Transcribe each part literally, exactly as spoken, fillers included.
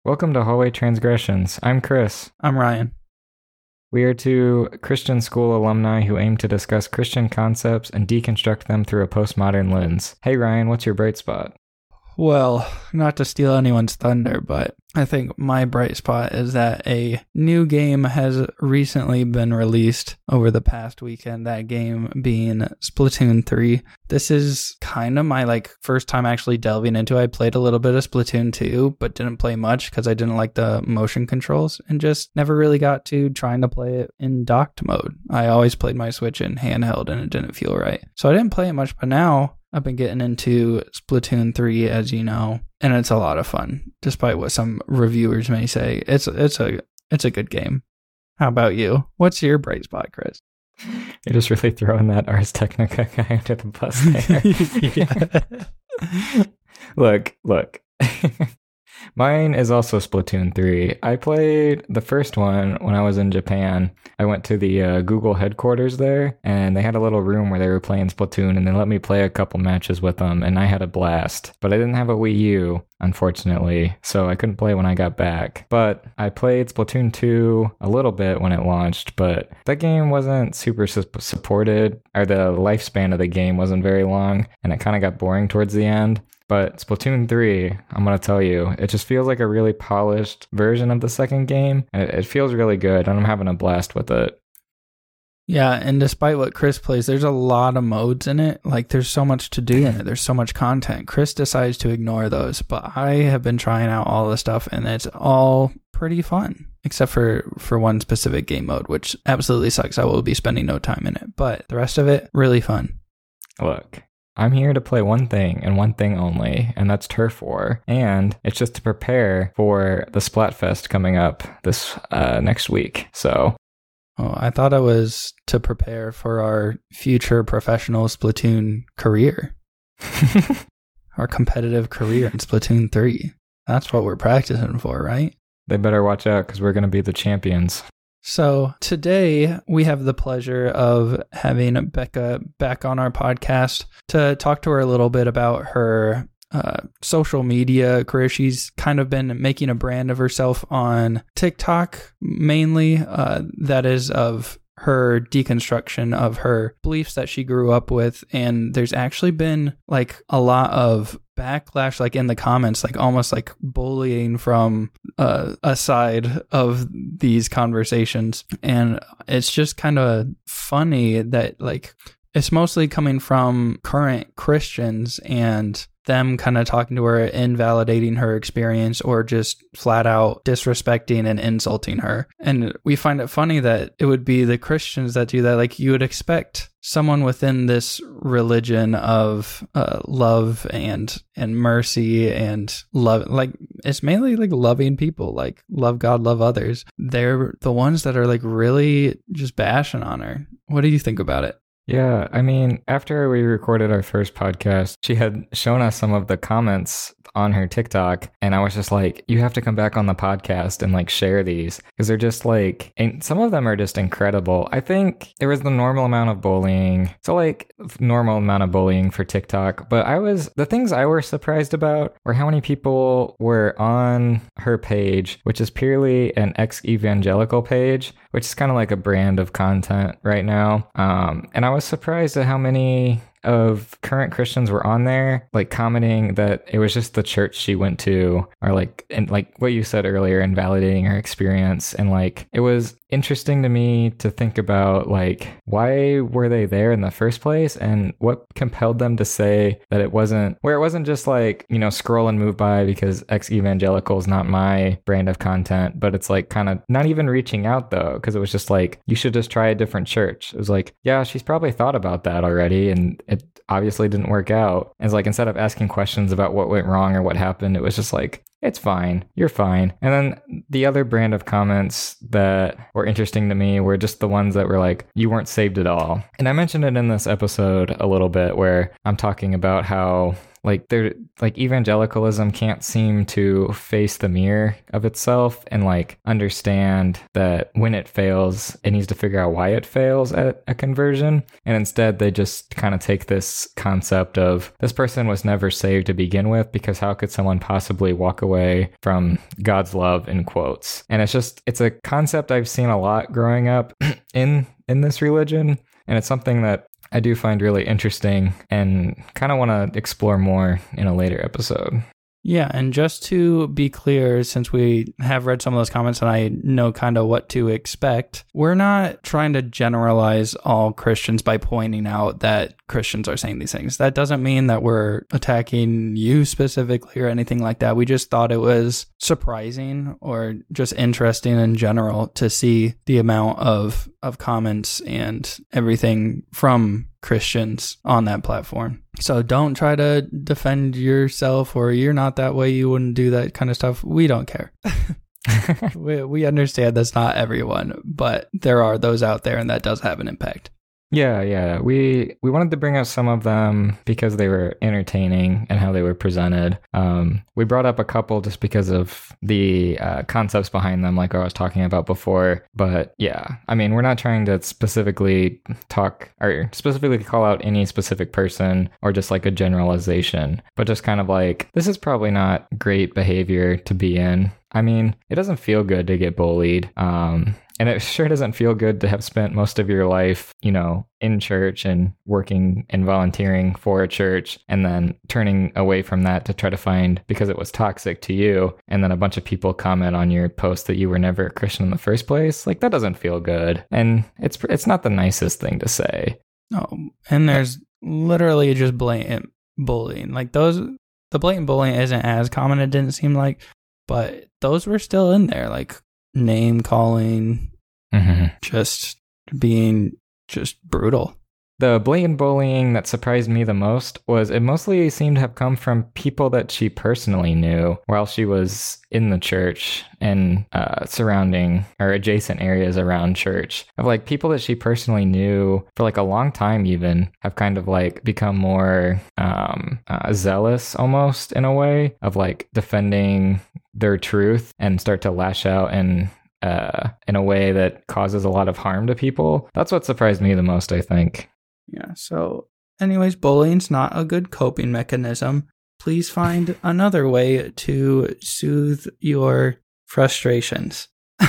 Welcome to Hallway Transgressions. I'm Chris. I'm Ryan. We are two Christian school alumni who aim to discuss Christian concepts and deconstruct them through a postmodern lens. Hey Ryan, what's your bright spot? Well, not to steal anyone's thunder, but I think my bright spot is that a new game has recently been released over the past weekend, that game being Splatoon three. This is kind of my like first time actually delving into it. I played a little bit of Splatoon two, but didn't play much because I didn't like the motion controls and just never really got to trying to play it in docked mode. I always played my Switch in handheld and it didn't feel right. So I didn't play it much, but now I've been getting into Splatoon three, as you know, and it's a lot of fun, despite what some reviewers may say. It's it's a it's a good game. How about you? What's your bright spot, Chris? You're just really throwing that Ars Technica guy under the bus there. Look, look. Mine is also Splatoon three. I played the first one when I was in Japan. I went to the uh, Google headquarters there, and they had a little room where they were playing Splatoon, and they let me play a couple matches with them, and I had a blast. But I didn't have a Wii U, unfortunately, so I couldn't play when I got back. But I played Splatoon two a little bit when it launched, but that game wasn't super su- supported, or the lifespan of the game wasn't very long, and it kind of got boring towards the end. But Splatoon three, I'm going to tell you, it just feels like a really polished version of the second game. And it, it feels really good, and I'm having a blast with it. Yeah, and despite what Chris plays, there's a lot of modes in it. Like, there's so much to do in it. There's so much content. Chris decides to ignore those, but I have been trying out all the stuff, and it's all pretty fun. Except for, for one specific game mode, which absolutely sucks. I will be spending no time in it. But the rest of it, really fun. Look. I'm here to play one thing and one thing only, and that's Turf War. And it's just to prepare for the Splatfest coming up this uh, next week. So, oh, I thought it was to prepare for our future professional Splatoon career. Our competitive career in Splatoon three. That's what we're practicing for, right? They better watch out because we're going to be the champions. So today we have the pleasure of having Becca back on our podcast to talk to her a little bit about her uh, social media career. She's kind of been making a brand of herself on TikTok mainly, uh, that is of her deconstruction of her beliefs that she grew up with. And there's actually been like a lot of backlash, like in the comments, like almost like bullying from uh, a side of these conversations. And it's just kind of funny that like it's mostly coming from current Christians and them kind of talking to her, invalidating her experience, or just flat out disrespecting and insulting her. And we find it funny that it would be the Christians that do that. Like, you would expect someone within this religion of uh, love and and mercy and love, like it's mainly like loving people, like love God, love others. They're the ones that are like really just bashing on her. What do you think about it? Yeah, I mean, after we recorded our first podcast, she had shown us some of the comments on her TikTok, and I was just like, you have to come back on the podcast and like share these, because they're just like, and some of them are just incredible. I think there was the normal amount of bullying, so like normal amount of bullying for TikTok, but I was, the things I was surprised about were how many people were on her page, which is purely an ex-evangelical page, which is kind of like a brand of content right now. Um, and I was surprised at how many of current Christians were on there, like commenting that it was just the church she went to, or like, and like what you said earlier, invalidating her experience. And like, it was interesting to me to think about like, why were they there in the first place, and what compelled them to say that it wasn't, where it wasn't just like, you know, scroll and move by because ex-evangelical is not my brand of content, but it's like kind of not even reaching out though, because it was just like, you should just try a different church. It was like, yeah, she's probably thought about that already, and it obviously didn't work out. And it's like, instead of asking questions about what went wrong or what happened, it was just like, it's fine, you're fine. And then the other brand of comments that were interesting to me were just the ones that were like, you weren't saved at all. And I mentioned it in this episode a little bit, where I'm talking about how like they're like evangelicalism can't seem to face the mirror of itself and like understand that when it fails, it needs to figure out why it fails at a conversion. And instead they just kind of take this concept of this person was never saved to begin with, because how could someone possibly walk away from God's love, in quotes? And it's just, it's a concept I've seen a lot growing up in in this religion, and it's something that I do find really interesting and kind of want to explore more in a later episode. Yeah, and just to be clear, since we have read some of those comments and I know kind of what to expect, we're not trying to generalize all Christians by pointing out that Christians are saying these things. That doesn't mean that we're attacking you specifically or anything like that. We just thought it was surprising or just interesting in general to see the amount of, of comments and everything from Christians on that platform. So don't try to defend yourself or you're not that way, you wouldn't do that kind of stuff. We don't care. we, we understand that's not everyone, but there are those out there and that does have an impact. Yeah, yeah. We we wanted to bring up some of them because they were entertaining and how they were presented. Um, we brought up a couple just because of the uh, concepts behind them, like I was talking about before. But yeah, I mean, we're not trying to specifically talk or specifically call out any specific person or just like a generalization, but just kind of like, this is probably not great behavior to be in. I mean, it doesn't feel good to get bullied. Um, and it sure doesn't feel good to have spent most of your life, you know, in church and working and volunteering for a church and then turning away from that to try to find, because it was toxic to you, and then a bunch of people comment on your post that you were never a Christian in the first place. Like, that doesn't feel good. And it's it's not the nicest thing to say. No, and there's literally just blatant bullying. Like those, the blatant bullying isn't as common, it didn't seem like, but those were still in there, like name calling, mm-hmm. just being just brutal. The blatant bullying that surprised me the most was it mostly seemed to have come from people that she personally knew while she was in the church and uh, surrounding or adjacent areas around church. Of like people that she personally knew for like a long time even have kind of like become more um, uh, zealous almost in a way of like defending their truth and start to lash out and uh, in a way that causes a lot of harm to people. That's what surprised me the most, I think. Yeah, so anyways, bullying's not a good coping mechanism. Please find another way to soothe your frustrations.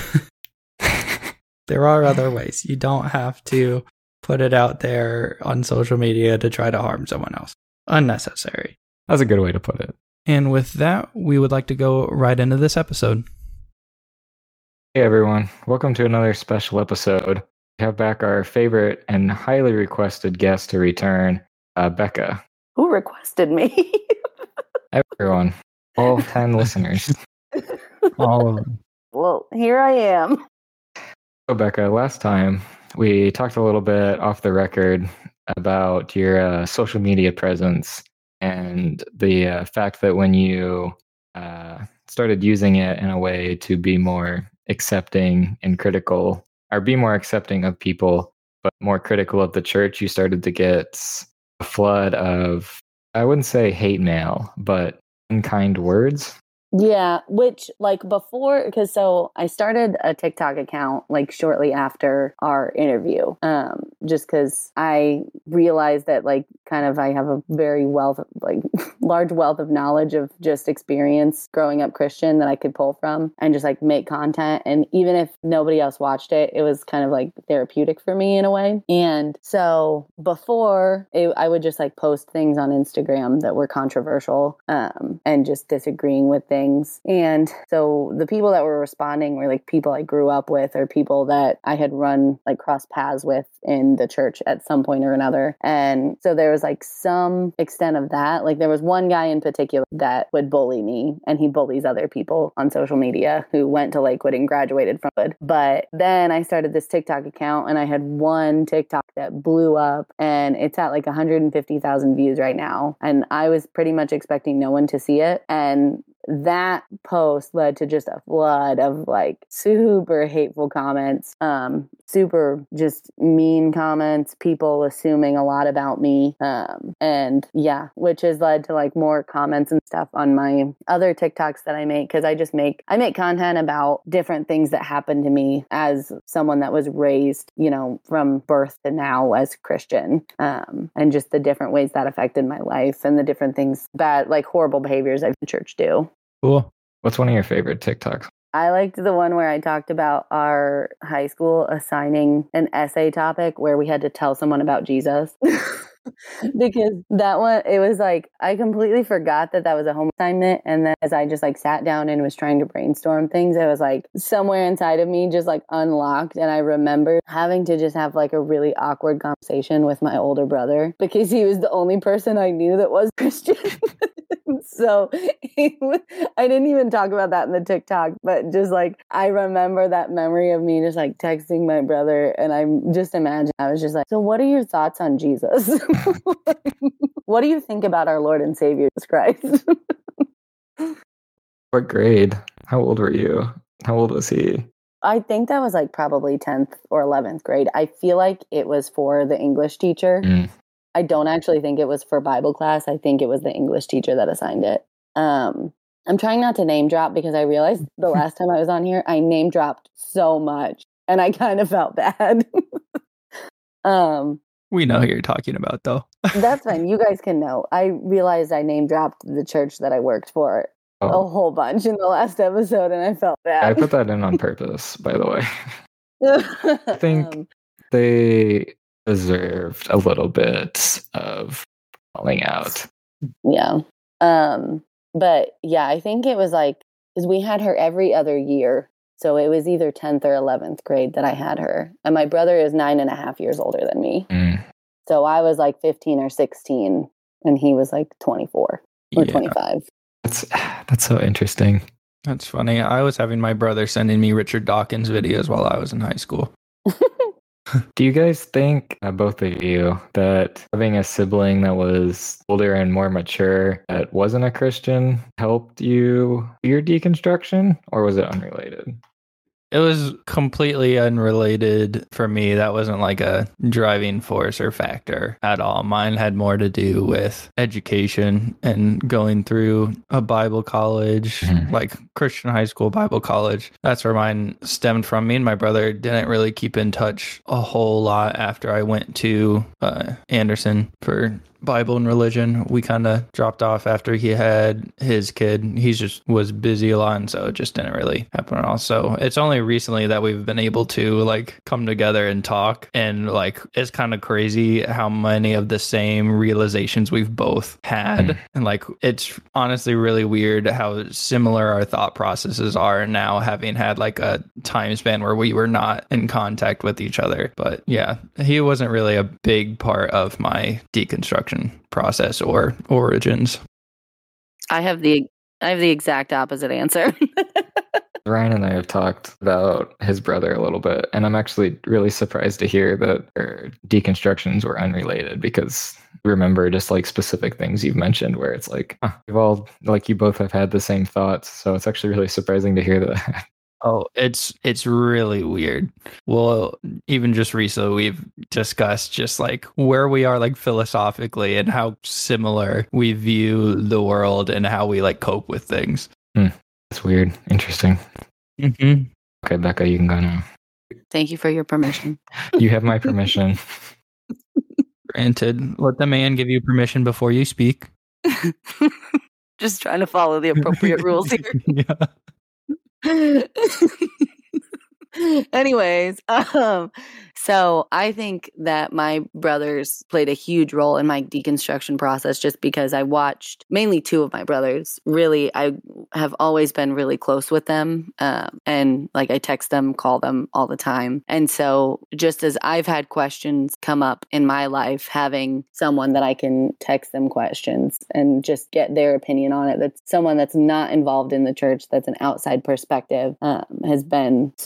There are other ways. You don't have to put it out there on social media to try to harm someone else. Unnecessary. That's a good way to put it. And with that, we would like to go right into this episode. Hey everyone, welcome to another special episode. We have back our favorite and highly requested guest to return, uh, Becca. Who requested me? Everyone. All ten listeners. All of them. Well, here I am. So, Becca, last time we talked a little bit off the record about your uh, social media presence and the uh, fact that when you uh, started using it in a way to be more accepting and critical, or be more accepting of people, but more critical of the church, you started to get a flood of, I wouldn't say hate mail, but unkind words. Yeah, which like before, because so I started a TikTok account like shortly after our interview, um, just because I realized that like kind of I have a very wealth, of, like large wealth of knowledge of just experience growing up Christian that I could pull from and just like make content. And even if nobody else watched it, it was kind of like therapeutic for me in a way. And so before it, I would just like post things on Instagram that were controversial um, and just disagreeing with things. And so the people that were responding were like people I grew up with or people that I had run like cross paths with in the church at some point or another. And so there was like some extent of that. Like there was one guy in particular that would bully me, and he bullies other people on social media who went to Lakewood and graduated from it. But then I started this TikTok account, and I had one TikTok that blew up, and it's at like one hundred fifty thousand views right now. And I was pretty much expecting no one to see it. And that post led to just a flood of like super hateful comments, um, super just mean comments, people assuming a lot about me. Um, and yeah, which has led to like more comments and stuff on my other TikToks that I make. Cause I just make, I make content about different things that happened to me as someone that was raised, you know, from birth to now as Christian, um, and just the different ways that affected my life and the different things that like horrible behaviors I've seen church do. Cool. What's one of your favorite TikToks? I liked the one where I talked about our high school assigning an essay topic where we had to tell someone about Jesus. Because that one, it was like, I completely forgot that that was a home assignment. And then as I just like sat down and was trying to brainstorm things, it was like somewhere inside of me just like unlocked. And I remember having to just have like a really awkward conversation with my older brother because he was the only person I knew that was Christian. So was, I didn't even talk about that in the TikTok, but just like I remember that memory of me just like texting my brother, and I just imagine I was just like, so what are your thoughts on Jesus? What do you think about our Lord and Savior Jesus Christ? What grade? How old were you? How old was he? I think that was like probably tenth or eleventh grade. I feel like it was for the English teacher. Mm. I don't actually think it was for Bible class. I think it was the English teacher that assigned it. Um, I'm trying not to name drop because I realized the last time I was on here, I name dropped so much and I kind of felt bad. um, we know who you're talking about, though. That's fine. You guys can know. I realized I name dropped the church that I worked for oh. a whole bunch in the last episode and I felt bad. I put that in on purpose, by the way. I think um, they deserved a little bit of falling out. Yeah. Um, but yeah, I think it was like, because we had her every other year. So it was either tenth or eleventh grade that I had her. And my brother is nine and a half years older than me. Mm. So I was like fifteen or sixteen and he was like twenty-four or yeah. twenty-five. That's, that's so interesting. That's funny. I was having my brother sending me Richard Dawkins videos while I was in high school. Do you guys think, uh, both of you, that having a sibling that was older and more mature that wasn't a Christian helped you your deconstruction, or was it unrelated? It was completely unrelated for me. That wasn't like a driving force or factor at all. Mine had more to do with education and going through a Bible college, mm-hmm. like Christian high school Bible college. That's where mine stemmed from. Me and my brother didn't really keep in touch a whole lot after I went to uh, Anderson for Bible and religion. We kind of dropped off after he had his kid. He just was busy a lot, and so it just didn't really happen at all. So it's only recently that we've been able to like come together and talk, and like it's kind of crazy how many of the same realizations we've both had. Mm. And like it's honestly really weird how similar our thought processes are now, having had like a time span where we were not in contact with each other. But yeah, he wasn't really a big part of my deconstruction process or origins. I have the I have the exact opposite answer. Ryan and I have talked about his brother a little bit, and I'm actually really surprised to hear that their deconstructions were unrelated, because remember just like specific things you've mentioned where it's like, huh, we've all, like, you both have had the same thoughts. So it's actually really surprising to hear that. Oh, it's it's really weird. Well, even just recently, we've discussed just like where we are like philosophically and how similar we view the world and how we like cope with things. Hmm. That's weird. Interesting. Mm-hmm. Okay, Becca, you can go now. Thank you for your permission. You have my permission. Granted. Let the man give you permission before you speak. Just trying to follow the appropriate rules here. Yeah. Anyways, um, so I think that my brothers played a huge role in my deconstruction process, just because I watched mainly two of my brothers. Really, I have always been really close with them, um, and like I text them, call them all the time. And so just as I've had questions come up in my life, having someone that I can text them questions and just get their opinion on it, that's someone that's not involved in the church, that's an outside perspective, um, has been super beneficial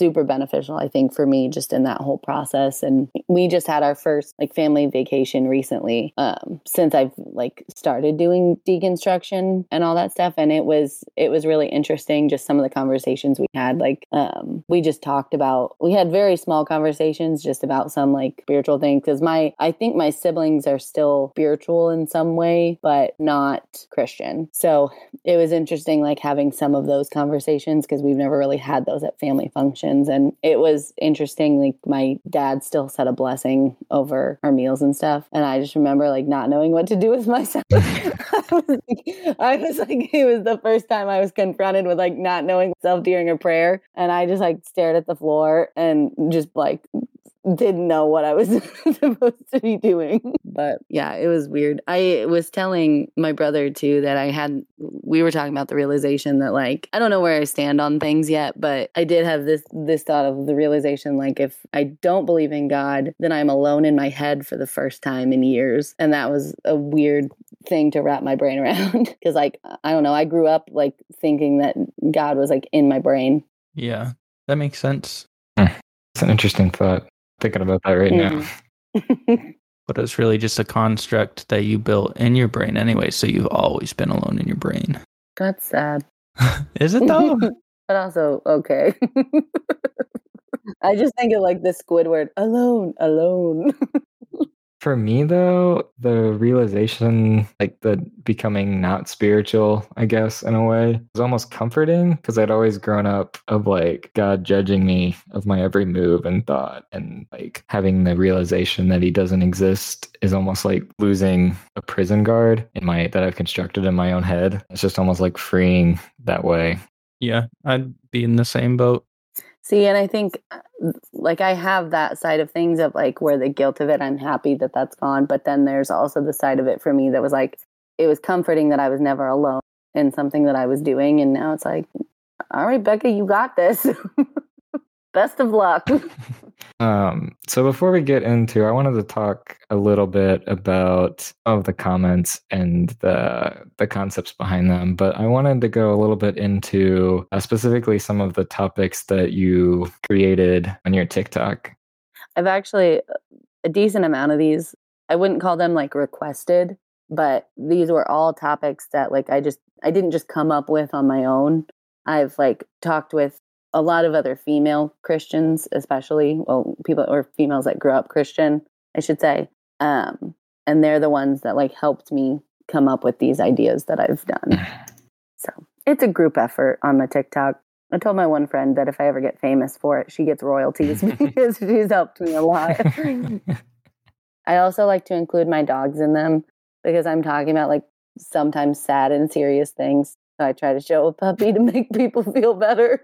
beneficial, I think, for me just in that whole process. And we just had our first like family vacation recently um, since I've like started doing deconstruction and all that stuff. And it was, it was really interesting. Just some of the conversations we had, like um, we just talked about, we had very small conversations just about some like spiritual things. Cause my, I think my siblings are still spiritual in some way, but not Christian. So it was interesting, like having some of those conversations because we've never really had those at family functions. And it was interesting. Like my dad still said a blessing over our meals and stuff. And I just remember like not knowing what to do with myself. I, was like, I was like, it was the first time I was confronted with like not knowing myself during a prayer. And I just like stared at the floor and just like didn't know what I was supposed to be doing. But yeah, it was weird. I was telling my brother too that I had, we were talking about the realization that like, I don't know where I stand on things yet, but I did have this, this thought of the realization, like if I don't believe in God, then I'm alone in my head for the first time in years. And that was a weird thing to wrap my brain around. Cause like, I don't know, I grew up like thinking that God was like in my brain. Yeah, that makes sense. It's an interesting thought. Thinking about that right mm-hmm. now. But it's really just a construct that you built in your brain anyway, so you've always been alone in your brain. That's sad. Is it though? But also, okay. I just think of like the Squidward, alone, alone. For me, though, the realization, like the becoming not spiritual, I guess, in a way, was almost comforting because I'd always grown up of like God judging me of my every move and thought, and like having the realization that he doesn't exist is almost like losing a prison guard in my that I've constructed in my own head. It's just almost like freeing that way. Yeah, I'd be in the same boat. See, and I think like I have that side of things of like where the guilt of it, I'm happy that that's gone. But then there's also the side of it for me that was like, it was comforting that I was never alone in something that I was doing. And now it's like, all right, Becca, you got this. Best of luck. Um, so before we get into, I wanted to talk a little bit about some of the comments and the the concepts behind them, but I wanted to go a little bit into uh, specifically some of the topics that you created on your TikTok. I've actually a decent amount of these. I wouldn't call them like requested, but these were all topics that like I just I didn't just come up with on my own. I've like talked with a lot of other female Christians, especially, well, people or females that grew up Christian, I should say. Um, and they're the ones that like helped me come up with these ideas that I've done. So it's a group effort on my TikTok. I told my one friend that if I ever get famous for it, she gets royalties because she's helped me a lot. I also like to include my dogs in them because I'm talking about like sometimes sad and serious things. So I try to show a puppy to make people feel better.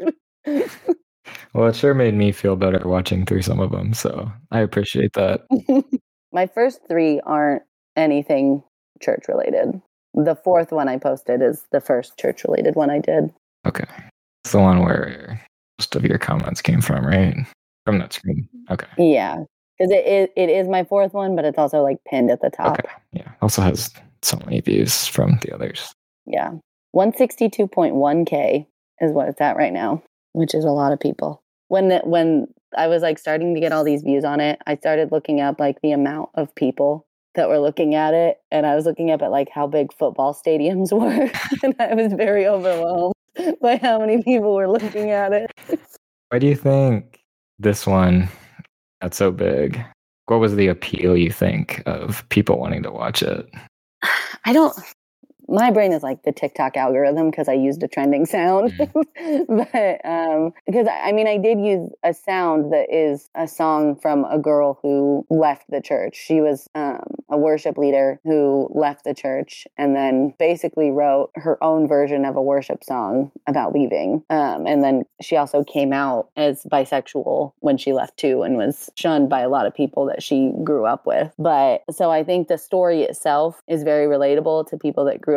Well, it sure made me feel better watching through some of them, so I appreciate that. My first three aren't anything church related. The fourth one I posted is the first church related one I did. Okay. It's the one where most of your comments came from, right? From that screen. Okay. Yeah. Because it, it, it is my fourth one, but it's also like pinned at the top. Okay. Yeah. Also has so many views from the others. Yeah. one hundred sixty-two point one K is what it's at right now, which is a lot of people. When the, when I was like starting to get all these views on it, I started looking up like the amount of people that were looking at it. And I was looking up at like how big football stadiums were. And I was very overwhelmed by how many people were looking at it. Why do you think this one got so big? What was the appeal, you think, of people wanting to watch it? I don't... My brain is like the TikTok algorithm because I used a trending sound. Mm. But um, because I mean, I did use a sound that is a song from a girl who left the church. She was um, a worship leader who left the church and then basically wrote her own version of a worship song about leaving. Um, and then she also came out as bisexual when she left too and was shunned by a lot of people that she grew up with. But so I think the story itself is very relatable to people that grew up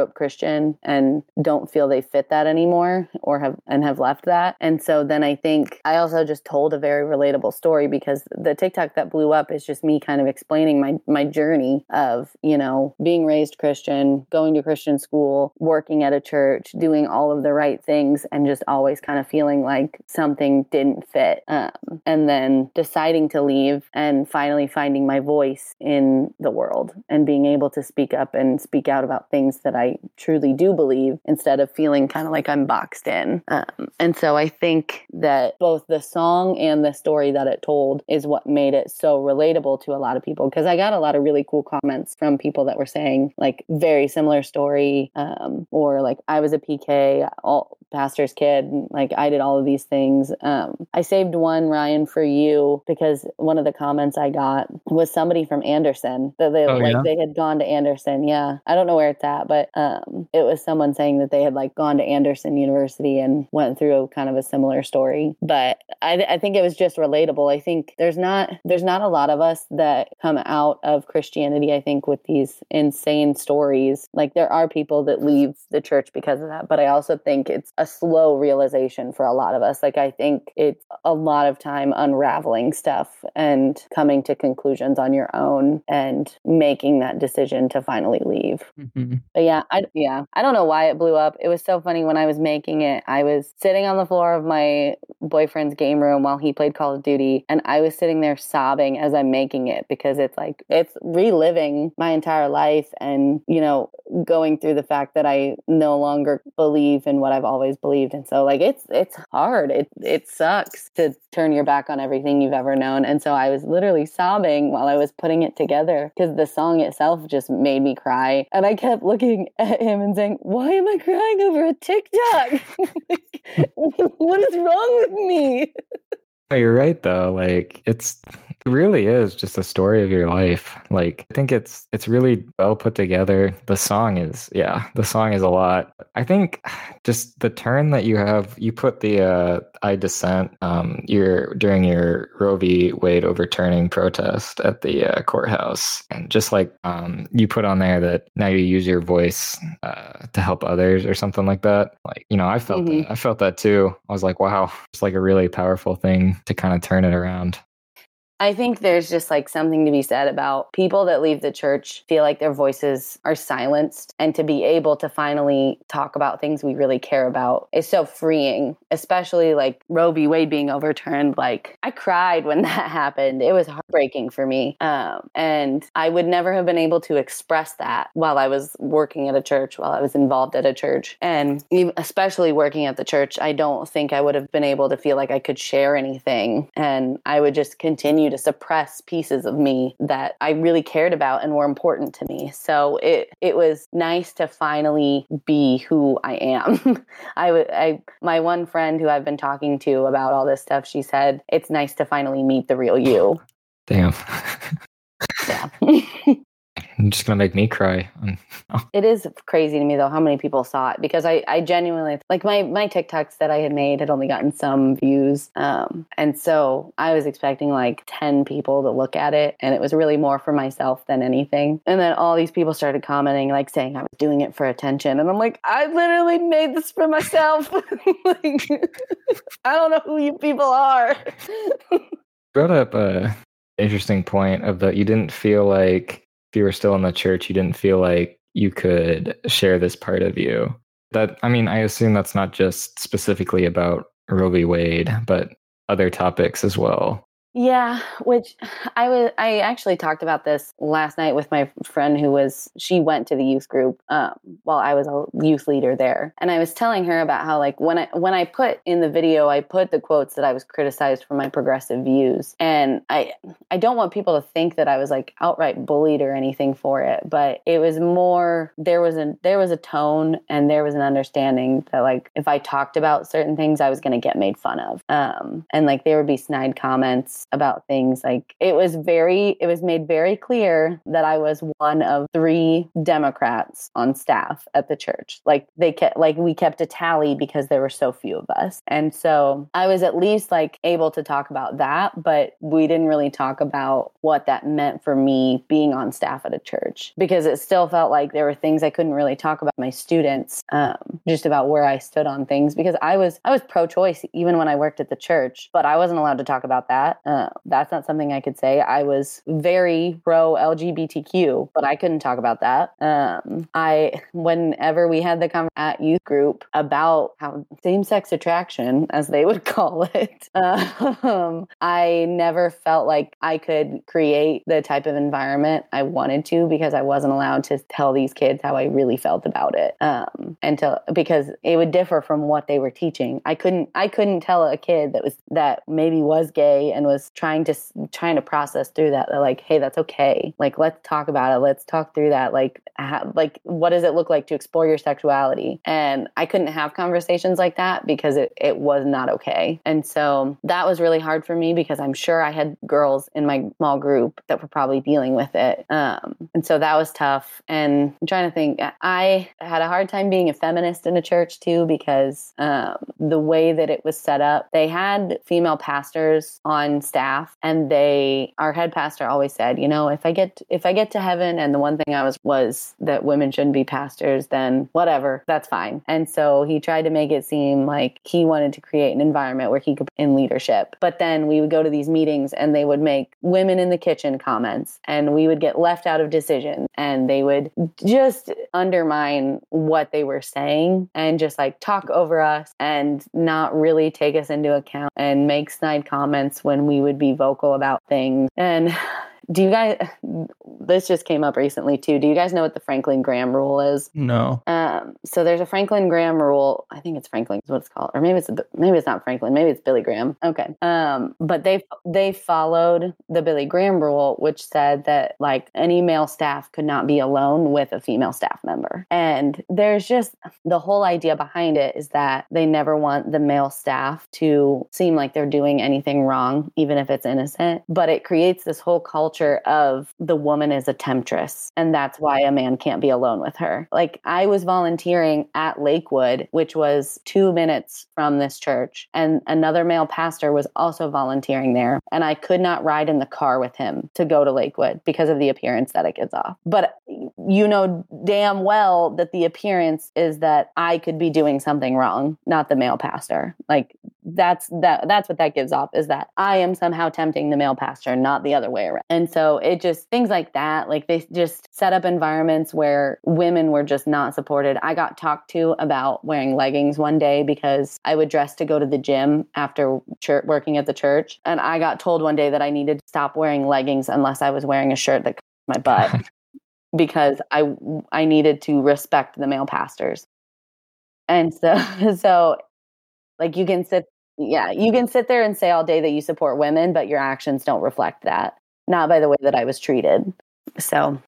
up Christian and don't feel they fit that anymore or have and have left that. And so then I think I also just told a very relatable story because the TikTok that blew up is just me kind of explaining my my journey of, you know, being raised Christian, going to Christian school, working at a church, doing all of the right things, and just always kind of feeling like something didn't fit. Um, and then deciding to leave and finally finding my voice in the world and being able to speak up and speak out about things that I truly do believe instead of feeling kind of like I'm boxed in. Um, and so I think that both the song and the story that it told is what made it so relatable to a lot of people, because I got a lot of really cool comments from people that were saying like very similar story, um, or like I was a P K, all pastor's kid, like I did all of these things. Um, I saved one, Ryan, for you, because one of the comments I got was somebody from Anderson that they Oh, like yeah? they had gone to Anderson. Yeah, I don't know where it's at, but um, it was someone saying that they had like gone to Anderson University and went through kind of a similar story. But I, th- I think it was just relatable. I think there's not there's not a lot of us that come out of Christianity, I think, with these insane stories. Like there are people that leave the church because of that, but I also think it's a slow realization for a lot of us. Like I think it's a lot of time unraveling stuff and coming to conclusions on your own and making that decision to finally leave. Mm-hmm. But yeah, I yeah, I don't know why it blew up. It was so funny when I was making it. I was sitting on the floor of my boyfriend's game room while he played Call of Duty, and I was sitting there sobbing as I'm making it because it's like it's reliving my entire life and, you know, going through the fact that I no longer believe in what I've always believed. And so like it's it's hard. It it sucks to turn your back on everything you've ever known. And so I was literally sobbing while I was putting it together because the song itself just made me cry. And I kept looking at him and saying, why am I crying over a TikTok? What is wrong with me? Oh, you're right though. Like it's it really is just a story of your life. Like I think it's it's really well put together. The song is yeah, the song is a lot. I think just the turn that you have, you put the uh I dissent um your during your Roe v. Wade overturning protest at the uh, courthouse, and just like um you put on there that now you use your voice uh to help others or something like that. Like, you know, I felt Mhm. that. I felt that too. I was like, wow, it's like a really powerful thing to kind of turn it around. I think there's just like something to be said about people that leave the church feel like their voices are silenced, and to be able to finally talk about things we really care about is so freeing, especially like Roe v. Wade being overturned. Like I cried when that happened. It was heartbreaking for me. Um, and I would never have been able to express that while I was working at a church, while I was involved at a church. And even, especially working at the church, I don't think I would have been able to feel like I could share anything. And I would just continue to suppress pieces of me that I really cared about and were important to me. So it it was nice to finally be who I am. I would I my one friend who I've been talking to about all this stuff, she said it's nice to finally meet the real you. Damn. Yeah. I'm just gonna make me cry. It is crazy to me though how many people saw it, because I, I genuinely like my, my TikToks that I had made had only gotten some views. Um, and so I was expecting like ten people to look at it, and it was really more for myself than anything. And then all these people started commenting, like saying I was doing it for attention. And I'm like, I literally made this for myself. Like, I don't know who you people are. Brought up a interesting point of that you didn't feel like if you were still in the church, you didn't feel like you could share this part of you. That, I mean, I assume that's not just specifically about Roe v. Wade, but other topics as well. Yeah, which I was, I actually talked about this last night with my friend who was, she went to the youth group um, while I was a youth leader there. And I was telling her about how like when I, when I put in the video, I put the quotes that I was criticized for my progressive views. And I, I don't want people to think that I was like outright bullied or anything for it, but it was more, there was a, there was a tone and there was an understanding that like, if I talked about certain things, I was going to get made fun of. Um, and like there would be snide comments about things. Like it was very, it was made very clear that I was one of three Democrats on staff at the church. Like they kept, like we kept a tally because there were so few of us. And so I was at least like able to talk about that, but we didn't really talk about what that meant for me being on staff at a church, because it still felt like there were things I couldn't really talk about my students, um, just about where I stood on things, because I was, I was pro-choice even when I worked at the church, but I wasn't allowed to talk about that. Uh, that's not something I could say. I was very pro-L G B T Q, but I couldn't talk about that. Um, I, whenever we had the conversation at youth group about how same-sex attraction, as they would call it, um, I never felt like I could create the type of environment I wanted to, because I wasn't allowed to tell these kids how I really felt about it. Um, until because it would differ from what they were teaching. I couldn't I couldn't tell a kid that was that maybe was gay and was trying to trying to process through that. They're like, hey, that's okay. Like, let's talk about it. Let's talk through that. Like, how, like, what does it look like to explore your sexuality? And I couldn't have conversations like that because it, it was not okay. And so that was really hard for me, because I'm sure I had girls in my small group that were probably dealing with it. Um, and so that was tough. And I'm trying to think, I had a hard time being a feminist in a church too, because um, the way that it was set up, they had female pastors on staff, and they, our head pastor always said, you know, if I get, if I get to heaven and the one thing I was, was that women shouldn't be pastors, then whatever, that's fine. And so he tried to make it seem like he wanted to create an environment where he could in leadership. But then we would go to these meetings and they would make women in the kitchen comments, and we would get left out of decisions, and they would just undermine what they were saying and just like talk over us and not really take us into account and make snide comments when we would be vocal about things. And do you guys, this just came up recently too. Do you guys know what the Franklin Graham rule is? No. Um, so there's a Franklin Graham rule. I think it's Franklin is what it's called. Or maybe it's, a, maybe it's not Franklin. Maybe it's Billy Graham. Okay. Um, but they, they followed the Billy Graham rule, which said that like any male staff could not be alone with a female staff member. And there's just the whole idea behind it is that they never want the male staff to seem like they're doing anything wrong, even if it's innocent. But it creates this whole culture of the woman is a temptress, and that's why a man can't be alone with her. Like, I was volunteering at Lakewood, which was two minutes from this church, and another male pastor was also volunteering there, and I could not ride in the car with him to go to Lakewood because of the appearance that it gives off. But you know damn well that the appearance is that I could be doing something wrong, not the male pastor. Like, that's that that's what that gives off, is that I am somehow tempting the male pastor, not the other way around. And so it just, things like that, like they just set up environments where women were just not supported. I got talked to about wearing leggings one day because I would dress to go to the gym after church, working at the church. And I got told one day that I needed to stop wearing leggings unless I was wearing a shirt that covered my butt because I, I needed to respect the male pastors. And so, so like you can sit, yeah, you can sit there and say all day that you support women, but your actions don't reflect that. Not by the way that I was treated. So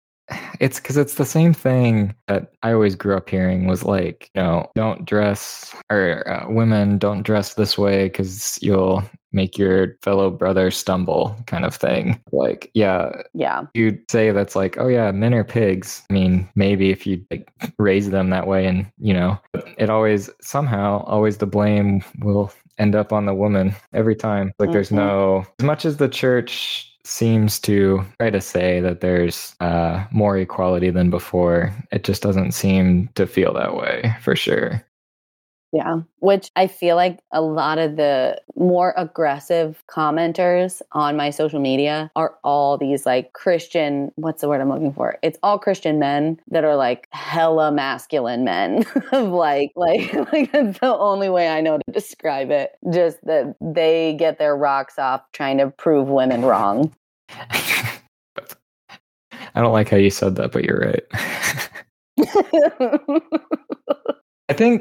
it's because it's the same thing that I always grew up hearing was like, you know, don't dress, or uh, women don't dress this way because you'll make your fellow brother stumble, kind of thing. Like, yeah, yeah, you'd say that's like, oh yeah, men are pigs. I mean, maybe if you like raise them that way, and you know, it always somehow always the blame will end up on the woman every time. Like, mm-hmm. There's no, as much as the church seems to try to say that there's uh, more equality than before, it just doesn't seem to feel that way for sure. Yeah, which I feel like a lot of the more aggressive commenters on my social media are all these like Christian, what's the word I'm looking for? It's all Christian men that are like hella masculine men. like, like, like that's the only way I know to describe it. Just that they get their rocks off trying to prove women wrong. I don't like how you said that, but you're right. I think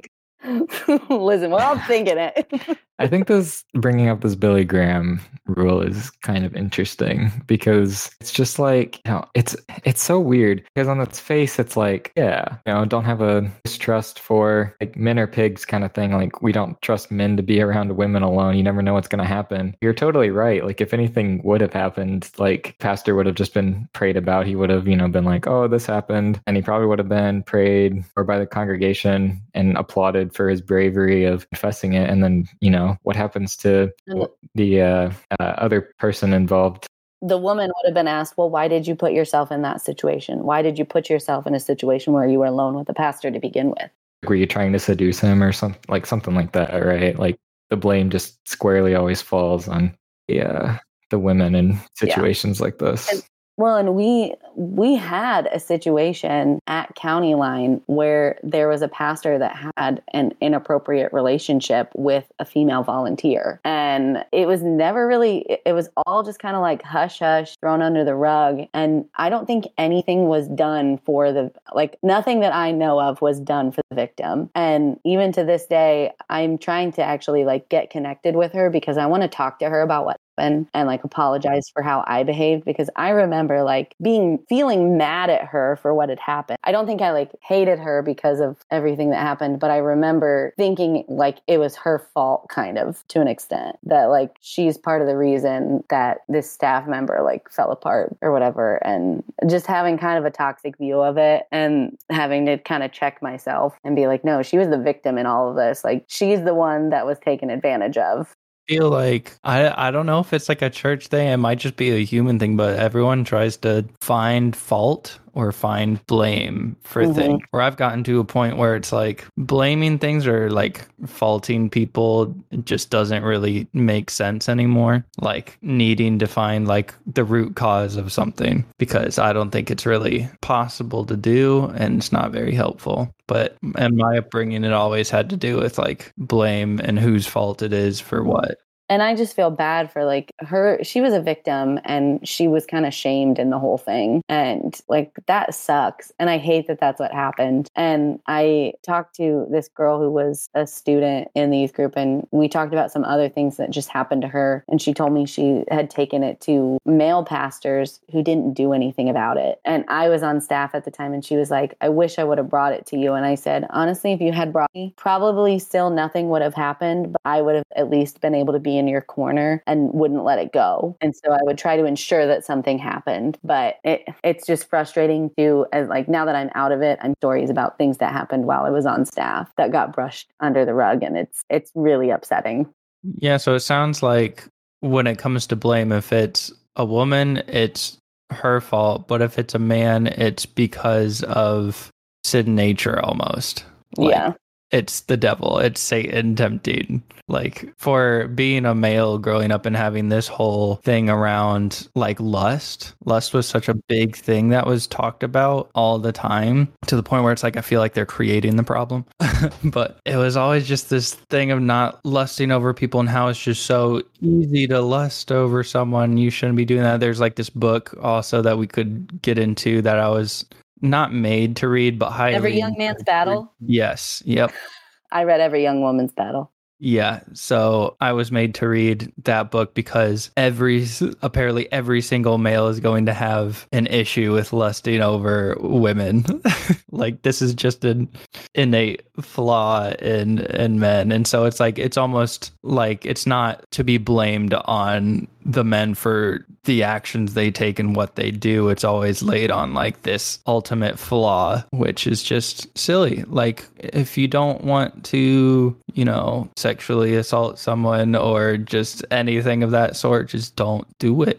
Listen, we're all thinking it. I think this bringing up this Billy Graham rule is kind of interesting because it's just like, you know, it's it's so weird because on its face it's like, yeah, you know, don't have a distrust for like men are pigs kind of thing. Like we don't trust men to be around women alone. You never know what's going to happen. You're totally right. Like if anything would have happened, like pastor would have just been prayed about. He would have, you know, been like, oh, this happened. And he probably would have been prayed or by the congregation and applauded for his bravery of confessing it. And then, you know, what happens to the uh, uh, other person involved? The woman would have been asked, well, why did you put yourself in that situation? Why did you put yourself in a situation where you were alone with the pastor to begin with? Were you trying to seduce him or something like something like that, right? Like the blame just squarely always falls on the, uh, the women in situations yeah. like this. And- Well, and we we had a situation at County Line where there was a pastor that had an inappropriate relationship with a female volunteer. And it was never really, it was all just kind of like hush hush, thrown under the rug. And I don't think anything was done for the, like nothing that I know of was done for the victim. And even to this day, I'm trying to actually like get connected with her because I want to talk to her about what and, and like apologize for how I behaved because I remember like being feeling mad at her for what had happened. I don't think I like hated her because of everything that happened, but I remember thinking like it was her fault kind of to an extent that like she's part of the reason that this staff member like fell apart or whatever, and just having kind of a toxic view of it and having to kind of check myself and be like, no, she was the victim in all of this. Like she's the one that was taken advantage of. Feel like I I don't know if it's like a church thing. It might just be a human thing, but everyone tries to find fault or find blame for Mm-hmm. things. Where I've gotten to a point where it's like blaming things or like faulting people just doesn't really make sense anymore. Like needing to find like the root cause of something because I don't think it's really possible to do and it's not very helpful. But in my upbringing, it always had to do with like blame and whose fault it is for what. And I just feel bad for like her. She was a victim and she was kind of shamed in the whole thing. And like that sucks. And I hate that that's what happened. And I talked to this girl who was a student in the youth group and we talked about some other things that just happened to her. And she told me she had taken it to male pastors who didn't do anything about it. And I was on staff at the time and she was like, I wish I would have brought it to you. And I said, honestly, if you had brought me, probably still nothing would have happened, but I would have at least been able to be in your corner and wouldn't let it go. And so I would try to ensure that something happened. But it it's just frustrating to, as like now that I'm out of it, I'm stories about things that happened while I was on staff that got brushed under the rug. And it's it's really upsetting. Yeah, so it sounds like when it comes to blame, if it's a woman, it's her fault. But if it's a man, it's because of sin nature almost. Like, yeah. It's the devil. It's Satan tempting. Like for being a male growing up and having this whole thing around like lust. Lust was such a big thing that was talked about all the time to the point where it's like I feel like they're creating the problem. But it was always just this thing of not lusting over people and how it's just so easy to lust over someone. You shouldn't be doing that. There's like this book also that we could get into that I was not made to read, but highly. Every Young Man's Battle? Yes. Yep. I read Every Young Woman's Battle. Yeah. So I was made to read that book because every, apparently every single male is going to have an issue with lusting over women. Like this is just an innate flaw in, in men. And so it's like, it's almost like it's not to be blamed on the men for the actions they take and what they do. It's always laid on like this ultimate flaw, which is just silly. Like if you don't want to, you know, sexually assault someone or just anything of that sort, just don't do it.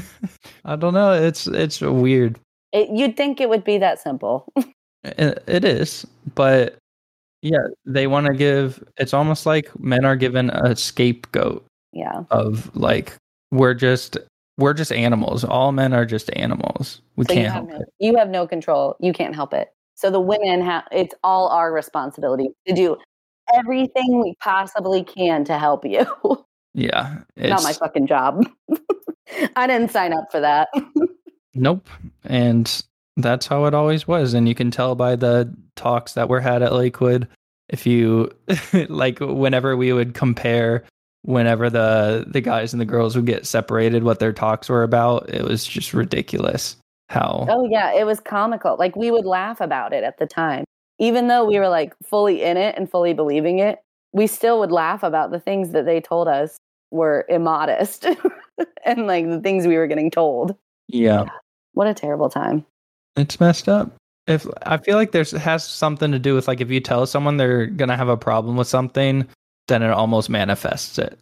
I don't know. It's, it's weird. It, you'd think it would be that simple. it, it is, but yeah, they want to give, it's almost like men are given a scapegoat. Yeah. Of like, we're just, we're just animals. All men are just animals. We so can't you help no, it. You have no control. You can't help it. So the women have, it's all our responsibility to do everything we possibly can to help you. Yeah. It's not my fucking job. I didn't sign up for that. Nope. And that's how it always was. And you can tell by the talks that were had at Lakewood if you like whenever we would compare whenever the the guys and the girls would get separated, what their talks were about, it was just ridiculous how Oh yeah, it was comical. Like we would laugh about it at the time. Even though we were like fully in it and fully believing it, we still would laugh about the things that they told us were immodest and like the things we were getting told. yeah, What a terrible time. it's messed up. If I feel like there's has something to do with like if you tell someone they're gonna have a problem with something, then it almost manifests it.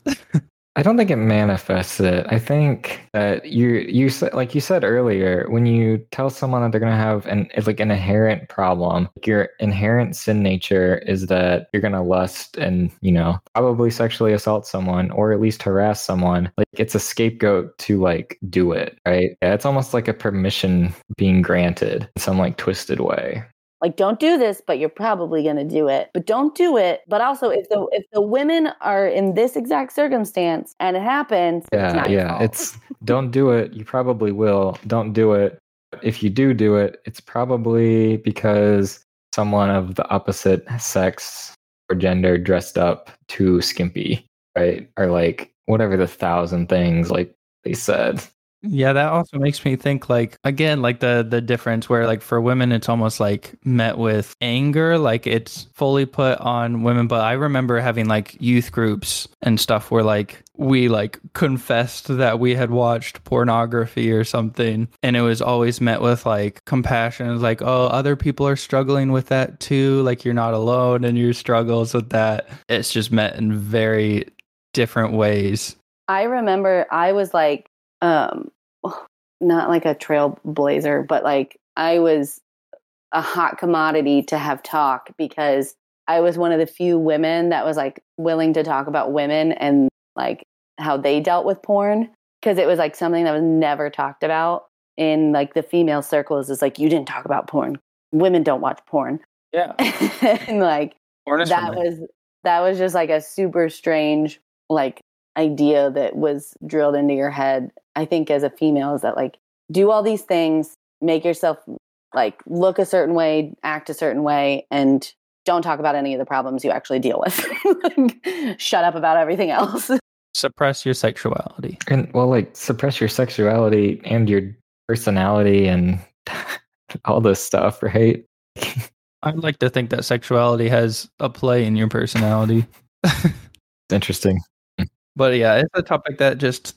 I don't think it manifests it. I think that you you said, like you said earlier, when you tell someone that they're going to have an it's like an inherent problem, like your inherent sin nature is that you're going to lust and, you know, probably sexually assault someone or at least harass someone. Like it's a scapegoat to like do it, right? Yeah, it's almost like a permission being granted in some like twisted way. Like, don't do this, but you're probably going to do it. But don't do it. But also, if the if the women are in this exact circumstance and it happens, yeah, it's not your yeah, fault. it's don't do it. You probably will. Don't do it. If you do do it, it's probably because someone of the opposite sex or gender dressed up too skimpy, right? Or like whatever the thousand things like they said. Yeah, that also makes me think like again like the the difference where like for women it's almost like met with anger, like it's fully put on women. But I remember having like youth groups and stuff where like we like confessed that we had watched pornography or something, and it was always met with like compassion. It was like, oh, other people are struggling with that too, like you're not alone in your struggles with that. It's just met in very different ways. I remember I was like, um, not like a trailblazer, but like I was a hot commodity to have talk because I was one of the few women that was like willing to talk about women and like how they dealt with porn. Cause it was like something that was never talked about in like the female circles. Is like, you didn't talk about porn. Women don't watch porn. Yeah. And like, Porn is that was, that was just like a super strange, like idea that was drilled into your head. I think as a female is that like, do all these things, make yourself like look a certain way, act a certain way, and don't talk about any of the problems you actually deal with. Like, shut up about everything else. Suppress your sexuality. And well, like suppress your sexuality and your personality and all this stuff, right? I'd like to think that sexuality has a play in your personality. Interesting. But yeah, it's a topic that just,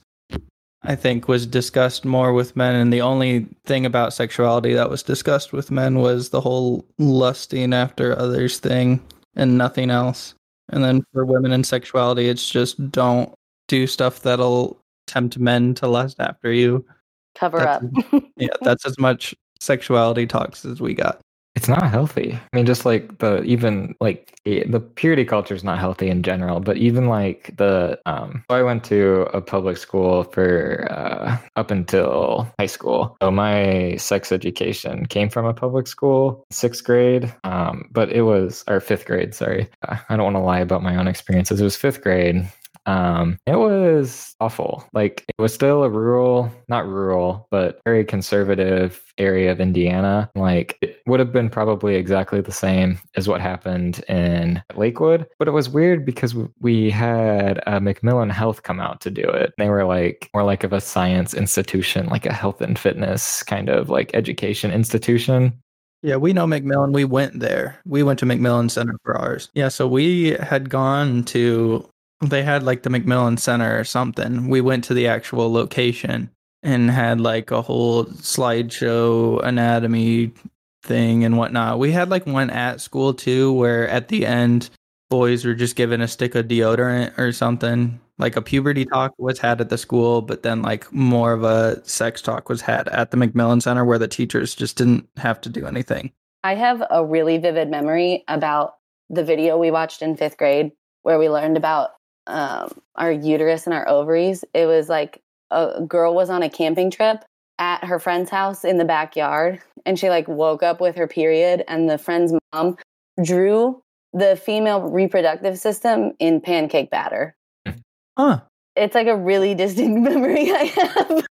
I think, was discussed more with men. And the only thing about sexuality that was discussed with men was the whole lusting after others thing and nothing else. And then for women in sexuality, it's just don't do stuff that'll tempt men to lust after you. Cover That's- up. Yeah, that's as much sexuality talks as we got. It's not healthy. I mean, just like the even like the the purity culture is not healthy in general, but even like the um so I went to a public school for uh up until high school. So my sex education came from a public school, sixth grade. Um, but it was or fifth grade, sorry. Uh, I don't want to lie about my own experiences. It was fifth grade. Um, it was awful. Like it was still a rural, not rural, but very conservative area of Indiana. Like it would have been probably exactly the same as what happened in Lakewood. But it was weird because we had uh, Macmillan Health come out to do it. They were like more like of a science institution, like a health and fitness kind of like education institution. Yeah, we know Macmillan. We went there. We went to Macmillan Center for ours. Yeah, so we had gone to, they had like the Macmillan Center or something. We went to the actual location and had like a whole slideshow anatomy thing and whatnot. We had like one at school too, where at the end, boys were just given a stick of deodorant or something. Like a puberty talk was had at the school, but then like more of a sex talk was had at the Macmillan Center where the teachers just didn't have to do anything. I have a really vivid memory about the video we watched in fifth grade where we learned about um, our uterus and our ovaries. It was like a girl was on a camping trip at her friend's house in the backyard, and she like woke up with her period, and the friend's mom drew the female reproductive system in pancake batter. Huh. It's like a really distinct memory I have.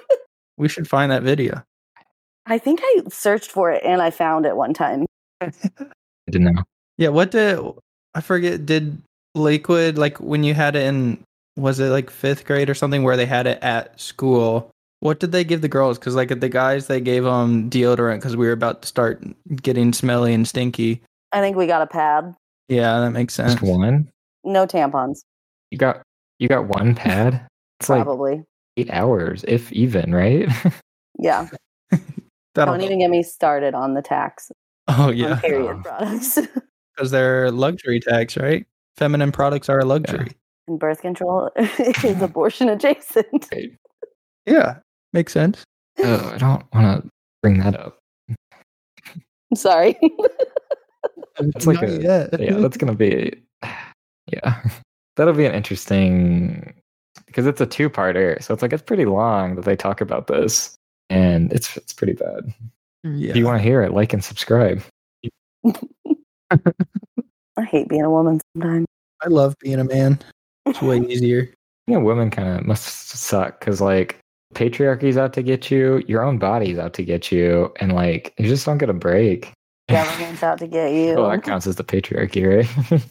We should find that video. I think I searched for it and I found it one time. I didn't know. Yeah, what did I forget? Did Lakewood, like when you had it in, was it like fifth grade or something where they had it at school? What did they give the girls? Because like the guys, they gave them deodorant because we were about to start getting smelly and stinky. I think we got a pad. Yeah, that makes sense. Just one? No tampons. You got you got one pad? It's Probably. like eight hours, if even, right? Yeah. That'll Don't even get me started on the tax. Oh On yeah, period Oh. products. because they're luxury tax, right? Feminine products are a luxury. And birth control is abortion adjacent. Right. Yeah, makes sense. Oh, I don't want to bring that up. Sorry. It's like Not a yet. yeah, that's gonna be yeah, that'll be an interesting because it's a two-parter, so it's like it's pretty long that they talk about this, and it's it's pretty bad. Yeah. If you want to hear it, like and subscribe. I hate being a woman sometimes. I love being a man. It's way easier. You know, women kind of must suck because like patriarchy's out to get you, your own body's out to get you, and like you just don't get a break. Government's out to get you. Well, that counts as the patriarchy, right?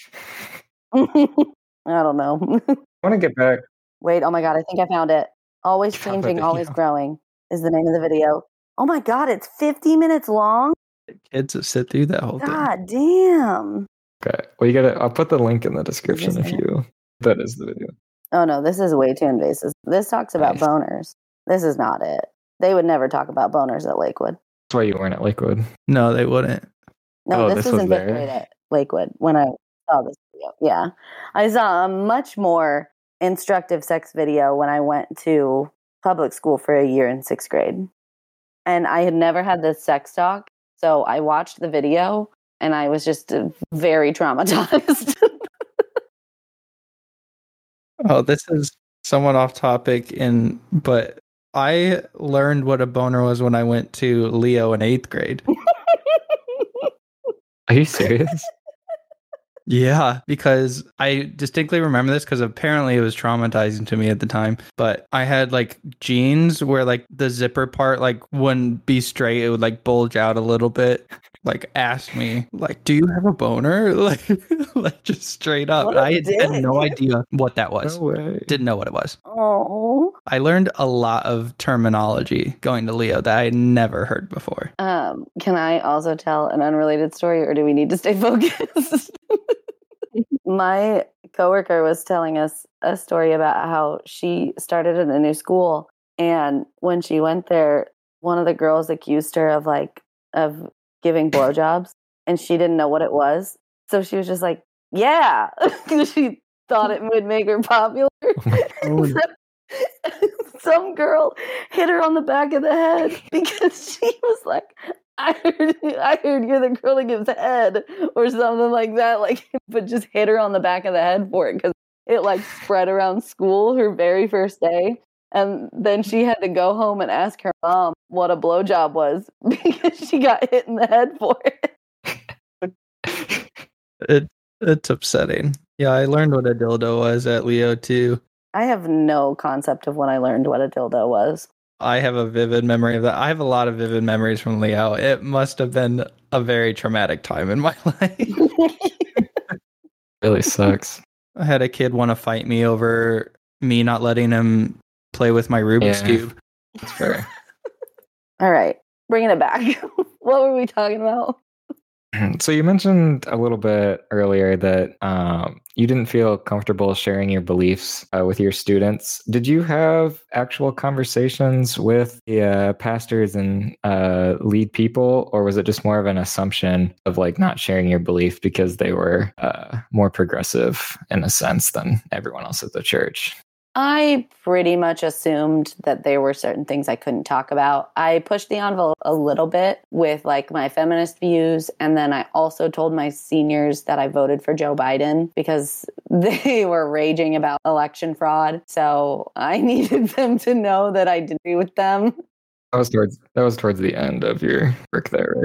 I don't know. I want to get back. Wait, oh my god, I think I found it. Always You found the changing, always video. growing is the name of the video. Oh my god, it's fifty minutes long? Kids that sit through that whole thing. God damn. Okay, well, you gotta. I'll put the link in the description this if it? you. That is the video. Oh no, this is way too invasive. This talks about Nice. boners. This is not it. They would never talk about boners at Lakewood. That's why you weren't at Lakewood. No, they wouldn't. No, Oh, this, this was was in fifth there? grade at Lakewood when I saw this video. Yeah. I saw a much more instructive sex video when I went to public school for a year in sixth grade. And I had never had this sex talk. So I watched the video and I was just uh, very traumatized. Oh, this is somewhat off topic, in but I learned what a boner was when I went to Leo in eighth grade. Are you serious? Yeah, because I distinctly remember this because apparently it was traumatizing to me at the time. But I had like jeans where like the zipper part like wouldn't be straight; it would like bulge out a little bit. Like asked me, like, "Do you have a boner?" Like, like just straight up. What a I had, had no dick. idea what that was. No way. Didn't know what it was. Oh. I learned a lot of terminology going to Leo that I had never heard before. Um, can I also tell an unrelated story or do we need to stay focused? My coworker was telling us a story about how she started at a new school, and when she went there, one of the girls accused her of like of giving blowjobs, and she didn't know what it was. So she was just like, "Yeah," because she thought it would make her popular. Oh. Some girl hit her on the back of the head because she was like, I heard, I heard you're the girl that gives head or something like that. Like, but just hit her on the back of the head for it because it like spread around school her very first day. And then she had to go home and ask her mom what a blowjob was because she got hit in the head for it. It it's upsetting. Yeah, I learned what a dildo was at Leo too. I have no concept of when I learned what a dildo was. I have a vivid memory of that. I have a lot of vivid memories from Leo. It must have been a very traumatic time in my life. Really sucks. I had a kid want to fight me over me not letting him play with my Rubik's Yeah. Cube. That's fair. All right, bringing it back. What were we talking about? So you mentioned a little bit earlier that um, you didn't feel comfortable sharing your beliefs uh, with your students. Did you have actual conversations with the uh, pastors and uh, lead people, or was it just more of an assumption of like not sharing your belief because they were uh, more progressive in a sense than everyone else at the church? I pretty much assumed that there were certain things I couldn't talk about. I pushed the envelope a little bit with like my feminist views. And then I also told my seniors that I voted for Joe Biden because they were raging about election fraud. So I needed them to know that I did agree with them. That was towards that was towards the end of your work there, right?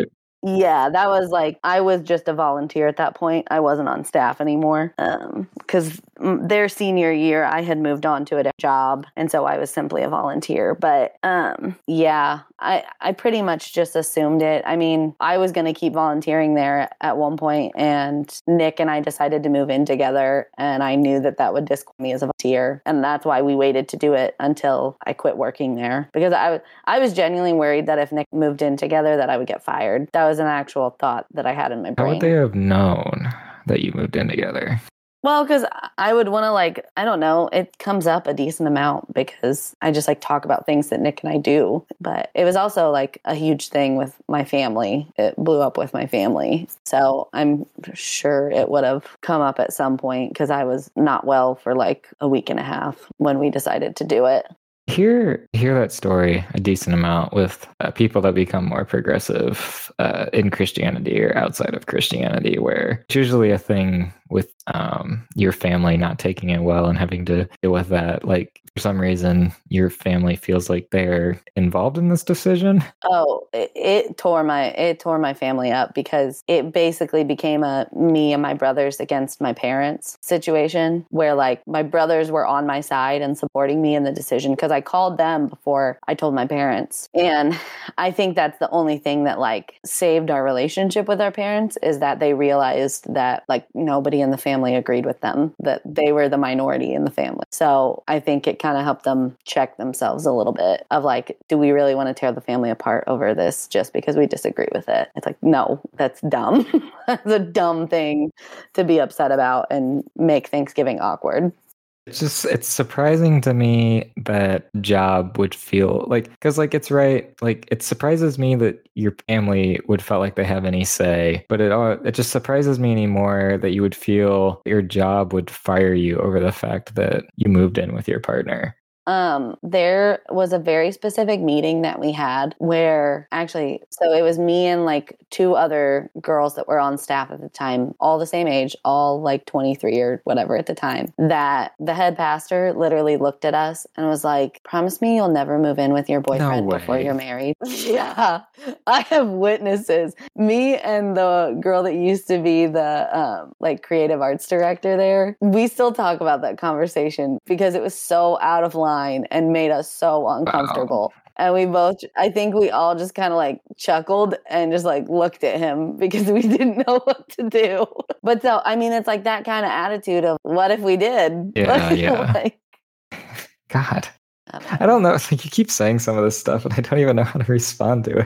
Yeah, that was like, I was just a volunteer at that point. I wasn't on staff anymore. Um, because their senior year, I had moved on to a job. And so I was simply a volunteer. But um, yeah, I, I pretty much just assumed it. I mean, I was going to keep volunteering there at one point, and Nick and I decided to move in together. And I knew that that would disqualify me as a volunteer. And that's why we waited to do it until I quit working there. Because I, I was genuinely worried that if Nick moved in together, that I would get fired. That was an actual thought that I had in my brain. How would they have known that you moved in together? Well, because I would want to, like, I don't know, it comes up a decent amount because I just like talk about things that Nick and I do. But it was also like a huge thing with my family. It blew up with my family. So I'm sure it would have come up at some point because I was not well for like a week and a half when we decided to do it. Hear hear that story a decent amount with uh, people that become more progressive uh, in Christianity or outside of Christianity, where it's usually a thing with um, your family not taking it well and having to deal with that. Like, for some reason, your family feels like they're involved in this decision. Oh, it, it tore my it tore my family up because it basically became a me and my brothers against my parents situation where like my brothers were on my side and supporting me in the decision because I called them before I told my parents. And I think that's the only thing that like saved our relationship with our parents is that they realized that like nobody in the family agreed with them, that they were the minority in the family. So I think it kind of helped them check themselves a little bit of like, do we really want to tear the family apart over this just because we disagree with it? It's like, no, that's dumb. That's a dumb thing to be upset about and make Thanksgiving awkward. It's just, it's surprising to me that job would feel like, because like it's right, like it surprises me that your family would feel like they have any say, but it it just surprises me anymore that you would feel your job would fire you over the fact that you moved in with your partner. Um, there was a very specific meeting that we had where actually, so it was me and like two other girls that were on staff at the time, all the same age, all like twenty-three or whatever at the time, that the head pastor literally looked at us and was like, promise me you'll never move in with your boyfriend No before way. you're married. Yeah, I have witnesses. Me and the girl that used to be the um, like creative arts director there, we still talk about that conversation because it was so out of line and made us so uncomfortable. Wow. And we both, I think we all just kind of like chuckled and just like looked at him because we didn't know what to do. But so, I mean, it's like that kind of attitude of what if we did? Yeah, like, yeah. Like, God. I don't know. I don't know. It's like you keep saying some of this stuff and I don't even know how to respond to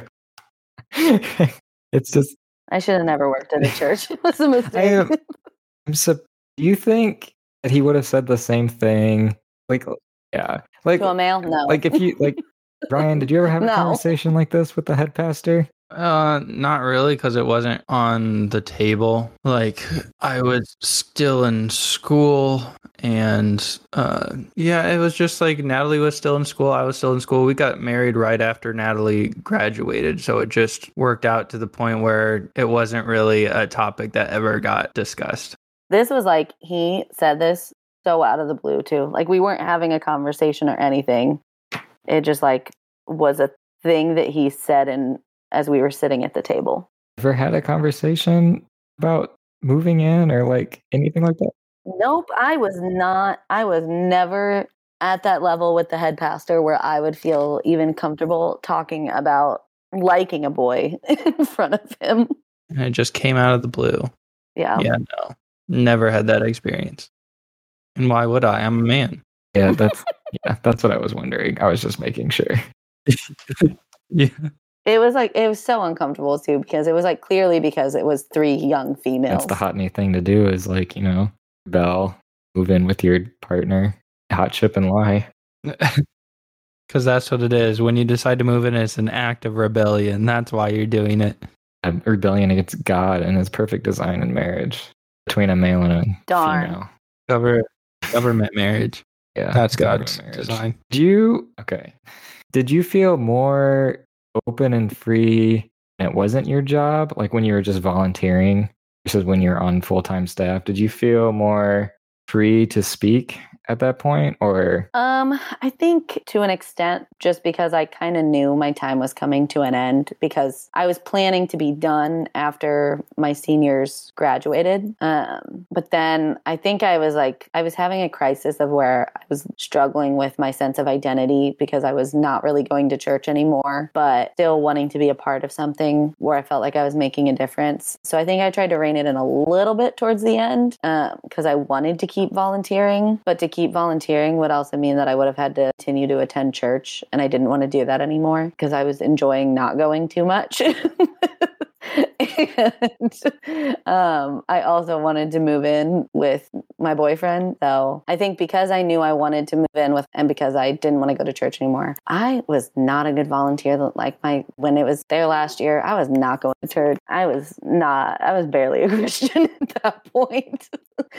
it. It's just. I should have never worked at a church. It was a mistake. I am, I'm so, do you think that he would have said the same thing? Like, yeah. Like, to a male? No. Like if you, like, Brian, did you ever have a No. conversation like this with the head pastor? Uh, not really, because it wasn't on the table. Like, I was still in school, and uh, yeah, it was just like Natalie was still in school. I was still in school. We got married right after Natalie graduated, so it just worked out to the point where it wasn't really a topic that ever got discussed. This was like, he said this so out of the blue too. Like we weren't having a conversation or anything. It just like was a thing that he said in as we were sitting at the table. Ever had a conversation about moving in or like anything like that? Nope. I was not, I was never at that level with the head pastor where I would feel even comfortable talking about liking a boy in front of him. And it just came out of the blue. Yeah. Yeah, no. Never had that experience. And why would I? I'm a man. Yeah, that's yeah, that's what I was wondering. I was just making sure. Yeah. It was like, it was so uncomfortable too, because it was like clearly because it was three young females. That's the hot new thing to do is like, you know, rebel, move in with your partner, hot ship and lie. Because that's what it is. When you decide to move in, it's an act of rebellion. That's why you're doing it. A rebellion against God and his perfect design in marriage between a male and a Darn. female. Cover, government marriage. Yeah, That's government God's marriage. design. Do you, okay. Did you feel more open and free and it wasn't your job? Like when you were just volunteering versus when you're on full-time staff, did you feel more free to speak at that point, or? Um, I think to an extent, just because I kind of knew my time was coming to an end, because I was planning to be done after my seniors graduated. Um, but then I think I was like, I was having a crisis of where I was struggling with my sense of identity because I was not really going to church anymore, but still wanting to be a part of something where I felt like I was making a difference. So I think I tried to rein it in a little bit towards the end because um, I wanted to keep volunteering, but to keep volunteering would also mean that I would have had to continue to attend church, and I didn't want to do that anymore because I was enjoying not going too much. And um, I also wanted to move in with my boyfriend. So I think because I knew I wanted to move in with, and because I didn't want to go to church anymore, I was not a good volunteer. Like my, when it was there last year, I was not going to church. I was not, I was barely a Christian at that point.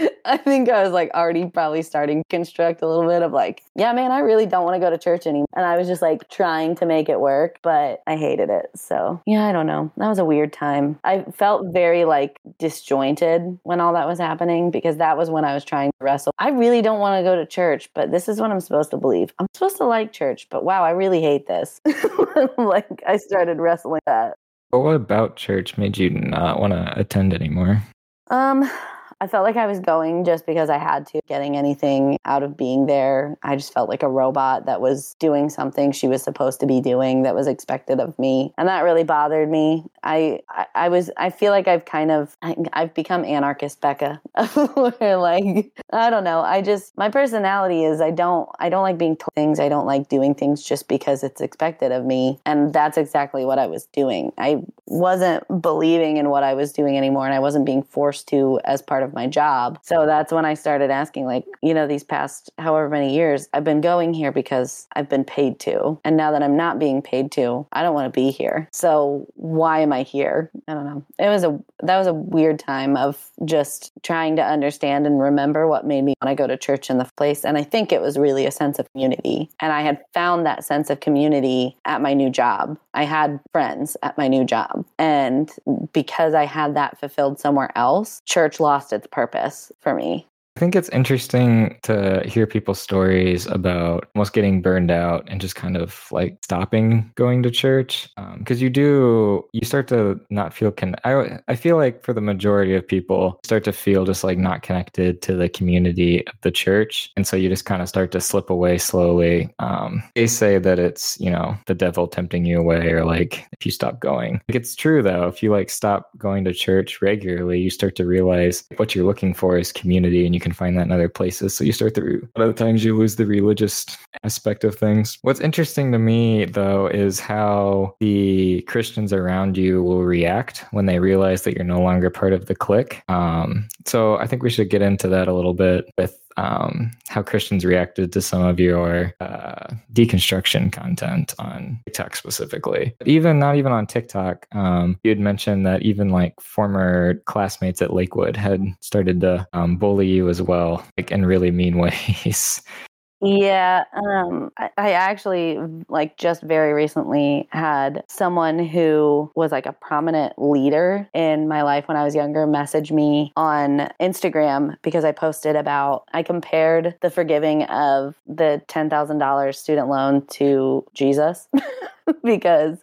I think I was like already probably starting to construct a little bit of like, yeah, man, I really don't want to go to church anymore. And I was just like trying to make it work, but I hated it. So yeah, I don't know. That was a weird time. I felt very like disjointed when all that was happening because that was when I was trying to wrestle. I really don't want to go to church, but this is what I'm supposed to believe. I'm supposed to like church, but wow, I really hate this. Like I started wrestling that. But what about church made you not want to attend anymore? Um, I felt like I was going just because I had to, getting anything out of being there. I just felt like a robot that was doing something she was supposed to be doing that was expected of me. And that really bothered me. I, I, I was, I feel like I've kind of, I, I've become anarchist Becca. Where like, I don't know. I just, my personality is I don't, I don't like being told things. I don't like doing things just because it's expected of me. And that's exactly what I was doing. I wasn't believing in what I was doing anymore. And I wasn't being forced to as part of my job. So that's when I started asking, like, you know, these past however many years, I've been going here because I've been paid to. And now that I'm not being paid to, I don't want to be here. So why am I here? I don't know. It was a, that was a weird time of just trying to understand and remember what made me want to go to church in the place. And I think it was really a sense of community. And I had found that sense of community at my new job. I had friends at my new job. And because I had that fulfilled somewhere else, church lost its purpose for me. I think it's interesting to hear people's stories about almost getting burned out and just kind of like stopping going to church. Because um, you do, you start to not feel, con- I, I feel like for the majority of people, start to feel just like not connected to the community of the church. And so you just kind of start to slip away slowly. Um, they say that it's, you know, the devil tempting you away, or like if you stop going. Like, it's true though, if you like stop going to church regularly, you start to realize what you're looking for is community, and you can find that in other places. So you start to, a lot of times you lose the religious aspect of things. What's interesting to me though is how the Christians around you will react when they realize that you're no longer part of the clique. Um, so I think we should get into that a little bit with Um, how Christians reacted to some of your uh, deconstruction content on TikTok specifically. Even not even on TikTok, um, you had mentioned that even like former classmates at Lakewood had started to um, bully you as well, like in really mean ways. Yeah, um, I, I actually, like, just very recently had someone who was like a prominent leader in my life when I was younger message me on Instagram because I posted about, I compared the forgiving of the ten thousand dollars student loan to Jesus because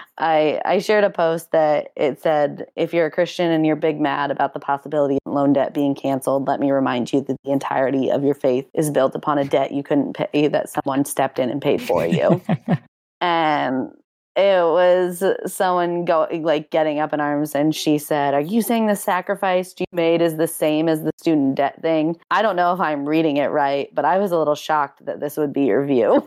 I, I shared a post that it said, if you're a Christian and you're big mad about the possibility of loan debt being canceled, let me remind you that the entirety of your faith is built upon a debt you couldn't pay that someone stepped in and paid for you. And it was someone go like getting up in arms, and she said, are you saying the sacrifice you made is the same as the student debt thing? I don't know if I'm reading it right, but I was a little shocked that this would be your view.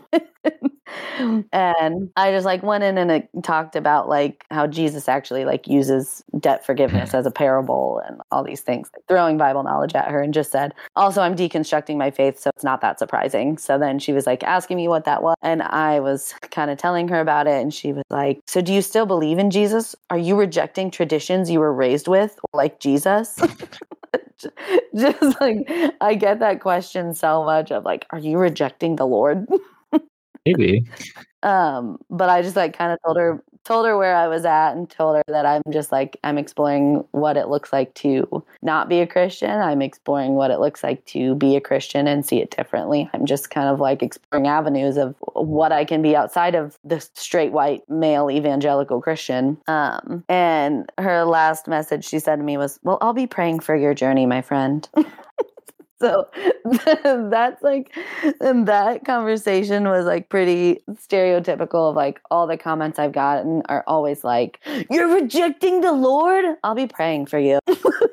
And I just like went in and it talked about like how Jesus actually like uses debt forgiveness as a parable and all these things, like throwing Bible knowledge at her, and just said, also, I'm deconstructing my faith, so it's not that surprising. So then she was like asking me what that was, and I was kind of telling her about it, and she was like, so do you still believe in Jesus? Are you rejecting traditions you were raised with, like Jesus? Just like, I get that question so much of like, are you rejecting the Lord? Maybe. Um, but I just like kind of told her told her where I was at and told her that I'm just like, I'm exploring what it looks like to not be a Christian. I'm exploring what it looks like to be a Christian and see it differently. I'm just kind of like exploring avenues of what I can be outside of the straight white male evangelical Christian. Um, and her last message she said to me was, well, I'll be praying for your journey, my friend. So that's like, and that conversation was like pretty stereotypical of like all the comments I've gotten are always like, you're rejecting the Lord? I'll be praying for you.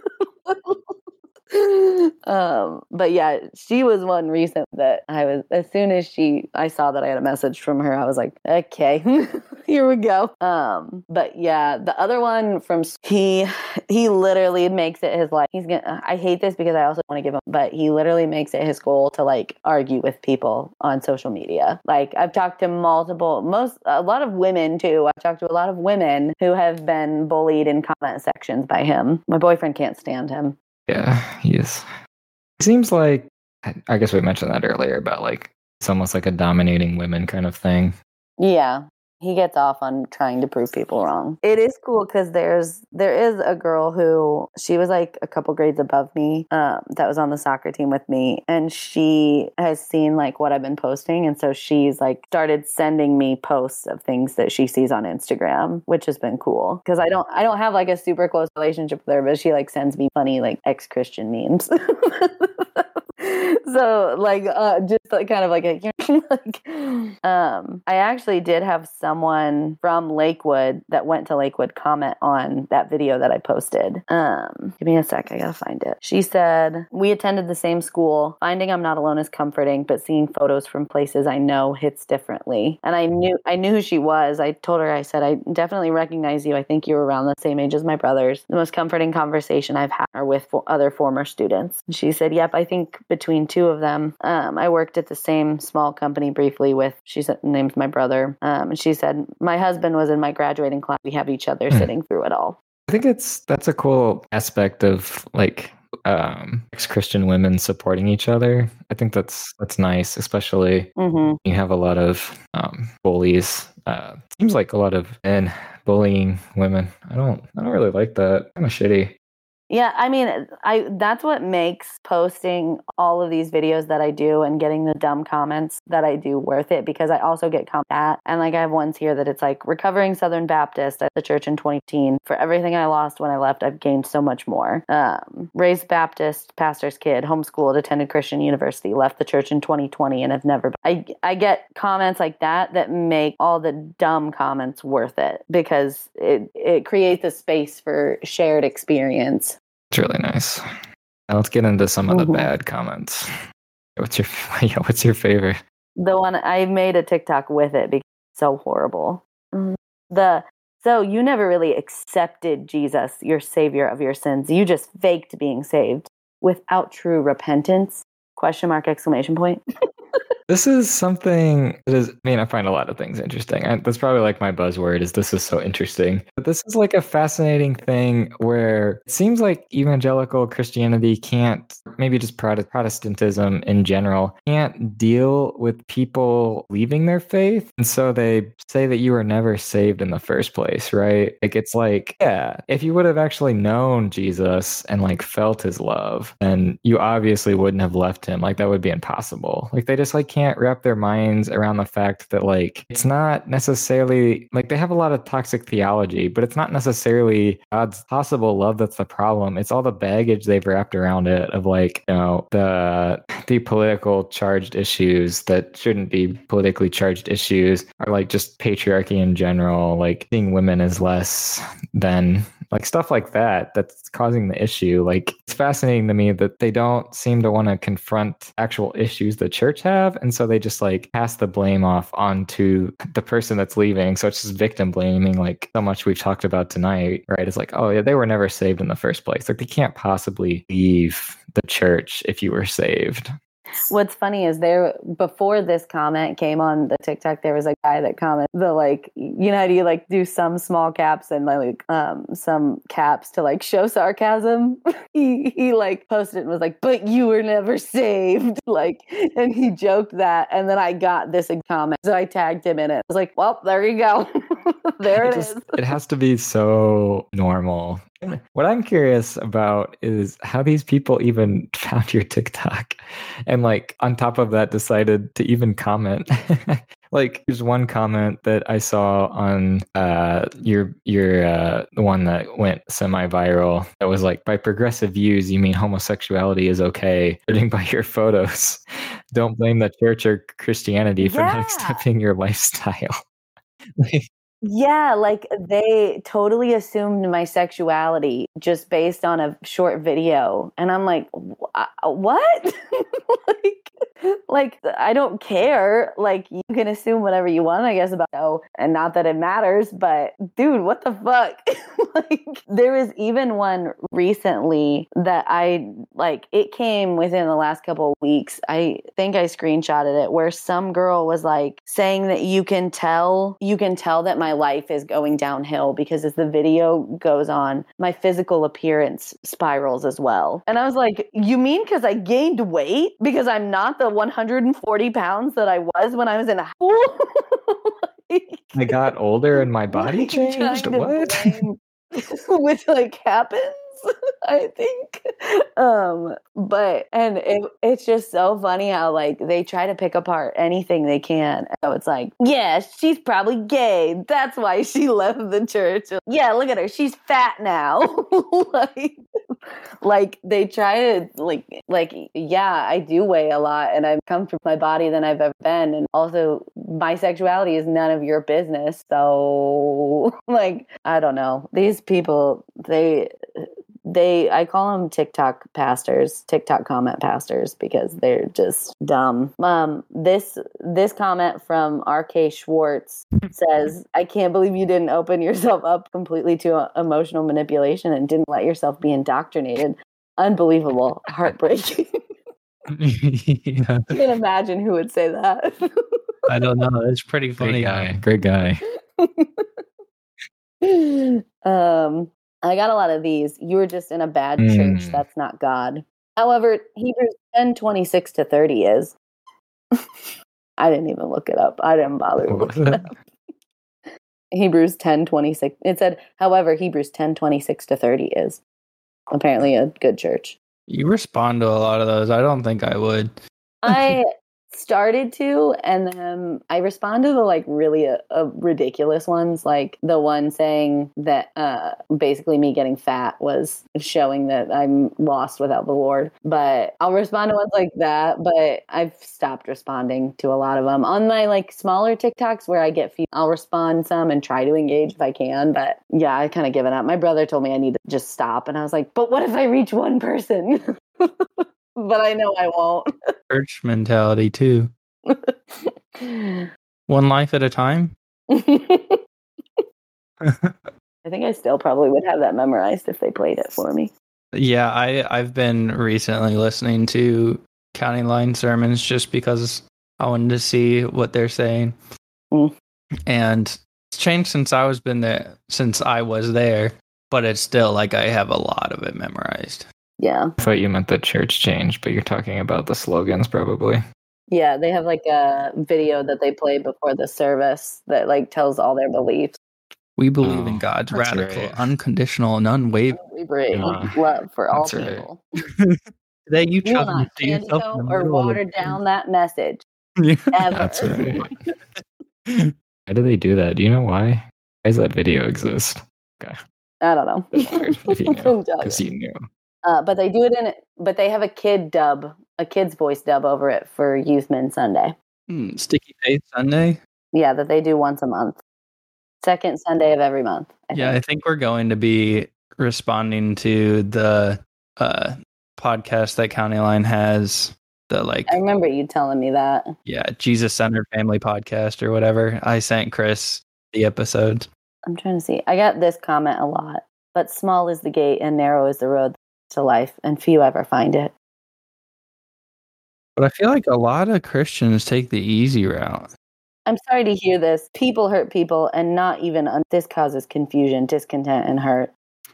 um but yeah, she was one recent that I was, as soon as she I saw that I had a message from her, I was like, okay, here we go. Um but yeah, the other one from he he literally makes it his life. He's gonna I hate this because I also want to give him, but he literally makes it his goal to like argue with people on social media. Like I've talked to multiple most a lot of women too. I've talked to a lot of women who have been bullied in comment sections by him. My boyfriend can't stand him. Yeah, he is. It seems like, I guess we mentioned that earlier about like, it's almost like a dominating women kind of thing. Yeah, he gets off on trying to prove people wrong. It is cool because there's there is a girl who, she was like a couple grades above me, um, that was on the soccer team with me, and she has seen like what I've been posting, and so she's like started sending me posts of things that she sees on Instagram, which has been cool because I don't I don't have like a super close relationship with her, but she like sends me funny like ex-Christian memes. So like uh just like kind of like a like um I actually did have someone from Lakewood that went to Lakewood comment on that video that I posted. Um give me a sec, I gotta find it. She said, we attended the same school. Finding I'm not alone is comforting, but seeing photos from places I know hits differently. And I knew I knew who she was. I told her, I said, I definitely recognize you. I think you were around the same age as my brothers. The most comforting conversation I've had are with fo- other former students. And she said, yep, I think between two of them, um, I worked at the same small company briefly with, she said, named my brother. Um, and she said, my husband was in my graduating class. We have each other hmm. sitting through it all. I think it's, that's a cool aspect of like, um, ex-Christian women supporting each other. I think that's, that's nice, especially mm-hmm. you have a lot of, um, bullies. Uh, seems like a lot of men bullying women. I don't, I don't really like that. Kind of shitty. Yeah, I mean, I that's what makes posting all of these videos that I do and getting the dumb comments that I do worth it, because I also get comments at, and like I have ones here that it's like, recovering Southern Baptist at the church in twenty eighteen. For everything I lost when I left, I've gained so much more. Um, raised Baptist, pastor's kid, homeschooled, attended Christian university, left the church in twenty twenty and have never. I I get comments like that that make all the dumb comments worth it, because it it creates a space for shared experience. It's really nice. Now let's get into some of the mm-hmm. bad comments. What's your yeah, what's your favorite? The one I made a TikTok with it because it's so horrible. The so you never really accepted Jesus, your savior of your sins. You just faked being saved without true repentance. Question mark, exclamation point. This is something that is, I mean, I find a lot of things interesting. I, that's probably like my buzzword is this is so interesting. But this is like a fascinating thing where it seems like evangelical Christianity can't, maybe just Protestantism in general, can't deal with people leaving their faith. And so they say that you were never saved in the first place, right? Like, it's like, yeah, if you would have actually known Jesus and like felt his love, then you obviously wouldn't have left him. Like, that would be impossible. Like, they just like can't wrap their minds around the fact that like it's not necessarily like they have a lot of toxic theology, but it's not necessarily God's possible love that's the problem. It's all the baggage they've wrapped around it of like, you know, the the political charged issues that shouldn't be politically charged issues, are like just patriarchy in general, like seeing women as less than, like stuff like that, that's causing the issue. Like, it's fascinating to me that they don't seem to want to confront actual issues the church have. And so they just like pass the blame off onto the person that's leaving. So it's just victim blaming, like so much we've talked about tonight, right? It's like, oh yeah, they were never saved in the first place. Like, they can't possibly leave the church if you were saved. What's funny is there, before this comment came on the TikTok, there was a guy that commented the like, you know how do you like do some small caps and like um some caps to like show sarcasm? he he like posted it and was like, but you were never saved. Like, and he joked that, and then I got this in comment. So I tagged him in it. I was like, well, there you go. There it, it it just, is. It has to be so normal. What I'm curious about is how these people even found your TikTok and like on top of that decided to even comment. Like there's one comment that I saw on uh your your uh the one that went semi-viral that was like, by progressive views you mean homosexuality is okay, judging by your photos. Don't blame the church or Christianity for Yeah. not accepting your lifestyle. Yeah, like they totally assumed my sexuality just based on a short video. And I'm like, "Wh- what? like, like, I don't care. Like, you can assume whatever you want, I guess, about oh, and not that it matters, but dude, what the fuck? Like, there was even one recently that I, like, it came within the last couple of weeks. I think I screenshotted it where some girl was like saying that you can tell, you can tell that my life is going downhill because as the video goes on, my physical appearance spirals as well. And I was like, you mean because I gained weight? Because I'm not the one hundred forty pounds that I was when I was in high school? Like, I got older and my body what are you trying changed? to What? blame? Which like happens, I think. Um, but and it, it's just so funny how like they try to pick apart anything they can. So it's like, yeah, she's probably gay. That's why she left the church. Yeah, look at her. She's fat now. like, like they try to like like yeah, I do weigh a lot and I'm comfortable with my body than I've ever been. And also my sexuality is none of your business. So like, I don't know. These people, they they I call them TikTok pastors, TikTok comment pastors, because they're just dumb. Um, this this comment from R K Schwartz says, "I can't believe you didn't open yourself up completely to uh, emotional manipulation and didn't let yourself be indoctrinated. Unbelievable, heartbreaking." Yeah. I can imagine who would say that. I don't know. It's pretty funny. Great guy. Great guy. um, I got a lot of these. You were just in a bad mm. church. That's not God. However, Hebrews ten twenty-six to thirty is. I didn't even look it up. I didn't bother to look it up. Hebrews ten twenty-six. It said, however, Hebrews ten twenty-six to thirty is apparently a good church. You respond to a lot of those. I don't think I would. I started to, and then I responded to the like really uh, uh, ridiculous ones, like the one saying that uh, basically me getting fat was showing that I'm lost without the Lord. But I'll respond to ones like that, but I've stopped responding to a lot of them. On my like smaller TikToks where I get few, I'll respond some and try to engage if I can. But yeah, I kind of given up. My brother told me I need to just stop, and I was like, but what if I reach one person? But I know I won't. Church mentality, too. One life at a time? I think I still probably would have that memorized if they played it for me. Yeah, I, I've been recently listening to County Line sermons just because I wanted to see what they're saying. Mm. And it's changed since I was been there, since I was there, but it's still like I have a lot of it memorized. Yeah. I thought you meant the church changed, but you're talking about the slogans probably. Yeah, they have like a video that they play before the service that like tells all their beliefs. We believe oh, in God's radical, right. unconditional, and unwavering uh, love for all right. people. That you will not candy-coat or water down that message. Yeah. Ever. That's right. Why do they do that? Do you know why? Why does that video exist? Okay. I don't know. If you knew, because you knew. Uh, but they do it in, but they have a kid dub, a kid's voice dub over it for Youth Men Sunday. Hmm, Sticky Faith Sunday? Yeah, that they do once a month. Second Sunday of every month. I yeah, think. I think we're going to be responding to the uh, podcast that County Line has. The like. I remember you telling me that. Yeah, Jesus Centered Family Podcast or whatever. I sent Chris the episode. I'm trying to see. I got this comment a lot. But small is the gate and narrow is the road to life, and few ever find it. But I feel like a lot of Christians take the easy route. I'm sorry to hear this. People hurt people, and not even un- this causes confusion, discontent, and hurt.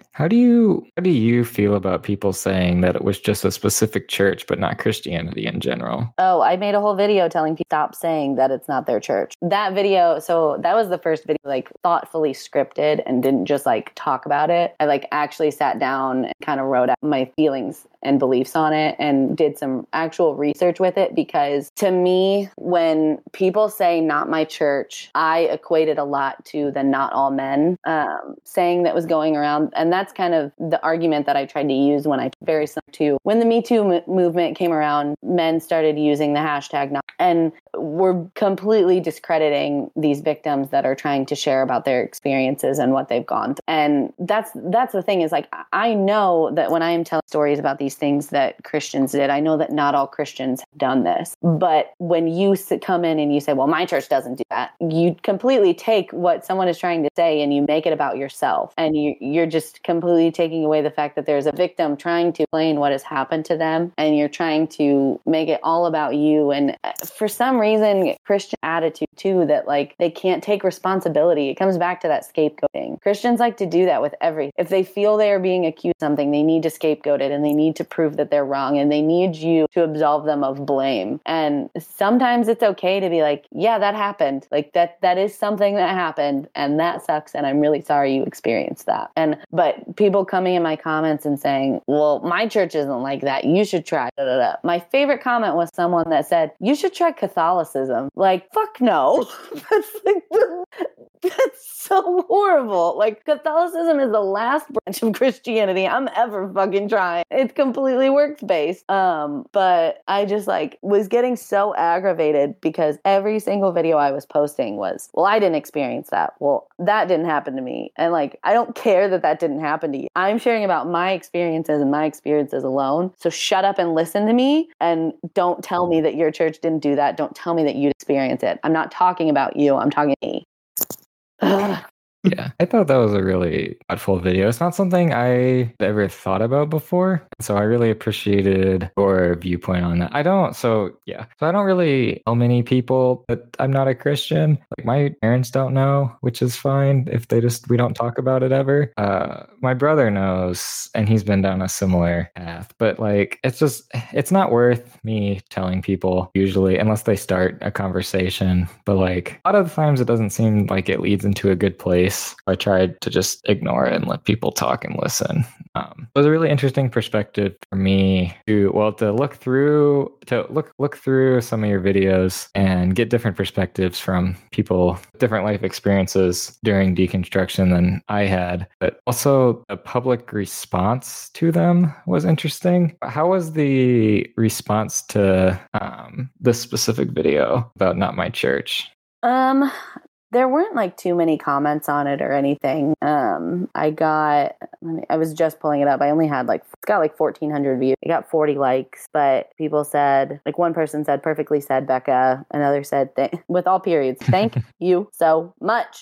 How do you how do you feel about people saying that it was just a specific church but not Christianity in general? Oh, I made a whole video telling people stop saying that it's not their church. That video, so that was the first video like thoughtfully scripted and didn't just like talk about it. I like actually sat down and kind of wrote out my feelings and beliefs on it and did some actual research with it, because to me, when people say not my church, I equated a lot to the not all men um, saying that was going around. And that's kind of the argument that I tried to use when I, very similar to when the Me Too m- movement came around, men started using the hashtag not, and we're completely discrediting these victims that are trying to share about their experiences and what they've gone through. And that's, that's the thing is like, I know that when I am telling stories about these things that Christians did, I know that not all Christians have done this. But when you come in and you say, well, my church doesn't do that, you completely take what someone is trying to say and you make it about yourself. And you, you're just completely taking away the fact that there's a victim trying to explain what has happened to them. And you're trying to make it all about you. And for some reason, Christian attitude too, that like they can't take responsibility. It comes back to that scapegoating. Christians like to do that with everything. If they feel they are being accused of something, they need to scapegoat it and they need to prove that they're wrong and they need you to absolve them of blame. And sometimes it's okay to be like, yeah, that happened. Like that, that is something that happened and that sucks. And I'm really sorry you experienced that. And, but people coming in my comments and saying, well, my church isn't like that. You should try. Da, da, da. My favorite comment was someone that said, you should try Catholicism. Like, fuck no. That's like, that's so horrible. Like Catholicism is the last branch of Christianity I'm ever fucking trying. It's completely works based. Um, but I just like was getting so aggravated because every single video I was posting was, well, I didn't experience that. Well, that didn't happen to me. And like, I don't care that that didn't happen to you. I'm sharing about my experiences and my experiences alone. So shut up and listen to me and don't tell me that your church didn't do that. Don't tell me that you'd experience it. I'm not talking about you. I'm talking to me. Ugh. Yeah, I thought that was a really thoughtful video. It's not something I ever thought about before. So I really appreciated your viewpoint on that. I don't, so yeah. So I don't really tell many people that I'm not a Christian. Like my parents don't know, which is fine if they just, we don't talk about it ever. Uh, my brother knows, and he's been down a similar path. But like, it's just, it's not worth me telling people usually, unless they start a conversation. But like, a lot of the times it doesn't seem like it leads into a good place. I tried to just ignore it and let people talk and listen. Um, it was a really interesting perspective for me to, well, to look through, to look look through some of your videos and get different perspectives from people, different life experiences during deconstruction than I had. But also the public response to them was interesting. How was the response to um, this specific video about Not My Church? Um, There weren't like too many comments on it or anything. Um, I got, I was just pulling it up. I only had like, it's got like fourteen hundred views. I got forty likes, but people said, like one person said, perfectly said, Becca. Another said, th- with all periods, thank you so much.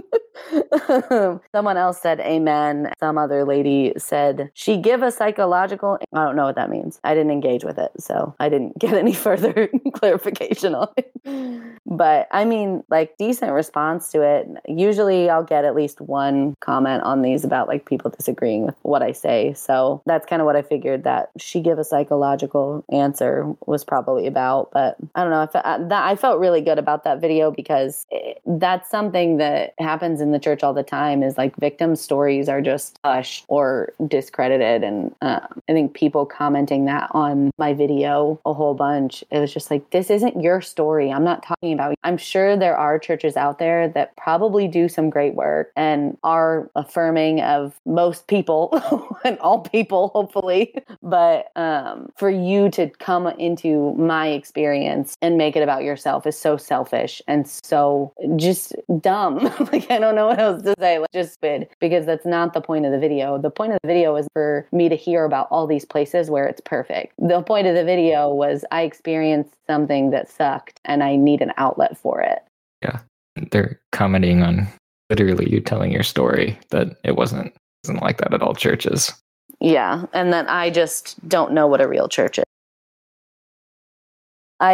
Someone else said amen. Some other lady said she give a psychological, I don't know what that means. I didn't engage with it, so I didn't get any further clarification on it. But I mean, like decent response to it. Usually I'll get at least one comment on these about like people disagreeing with what I say. So that's kind of what I figured that she give a psychological answer was probably about. But I don't know. I, fe- that, I felt really good about that video because it, that's something that happens in the church all the time is like victim stories are just hushed or discredited. And uh, I think people commenting that on my video a whole bunch, it was just like, this isn't your story. I'm not talking about you. I'm sure there are churches out there that probably do some great work and are affirming of most people and all people, hopefully. But um, for you to come into my experience and make it about yourself is so selfish and so just dumb. Like, I don't know what else to say. Like, just spid, because that's not the point of the video. The point of the video is for me to hear about all these places where it's perfect. The point of the video was I experienced something that sucked and I need an outlet for it. Yeah. They're commenting on literally you telling your story that it wasn't, wasn't like that at all churches. Yeah. And that I just don't know what a real church is. I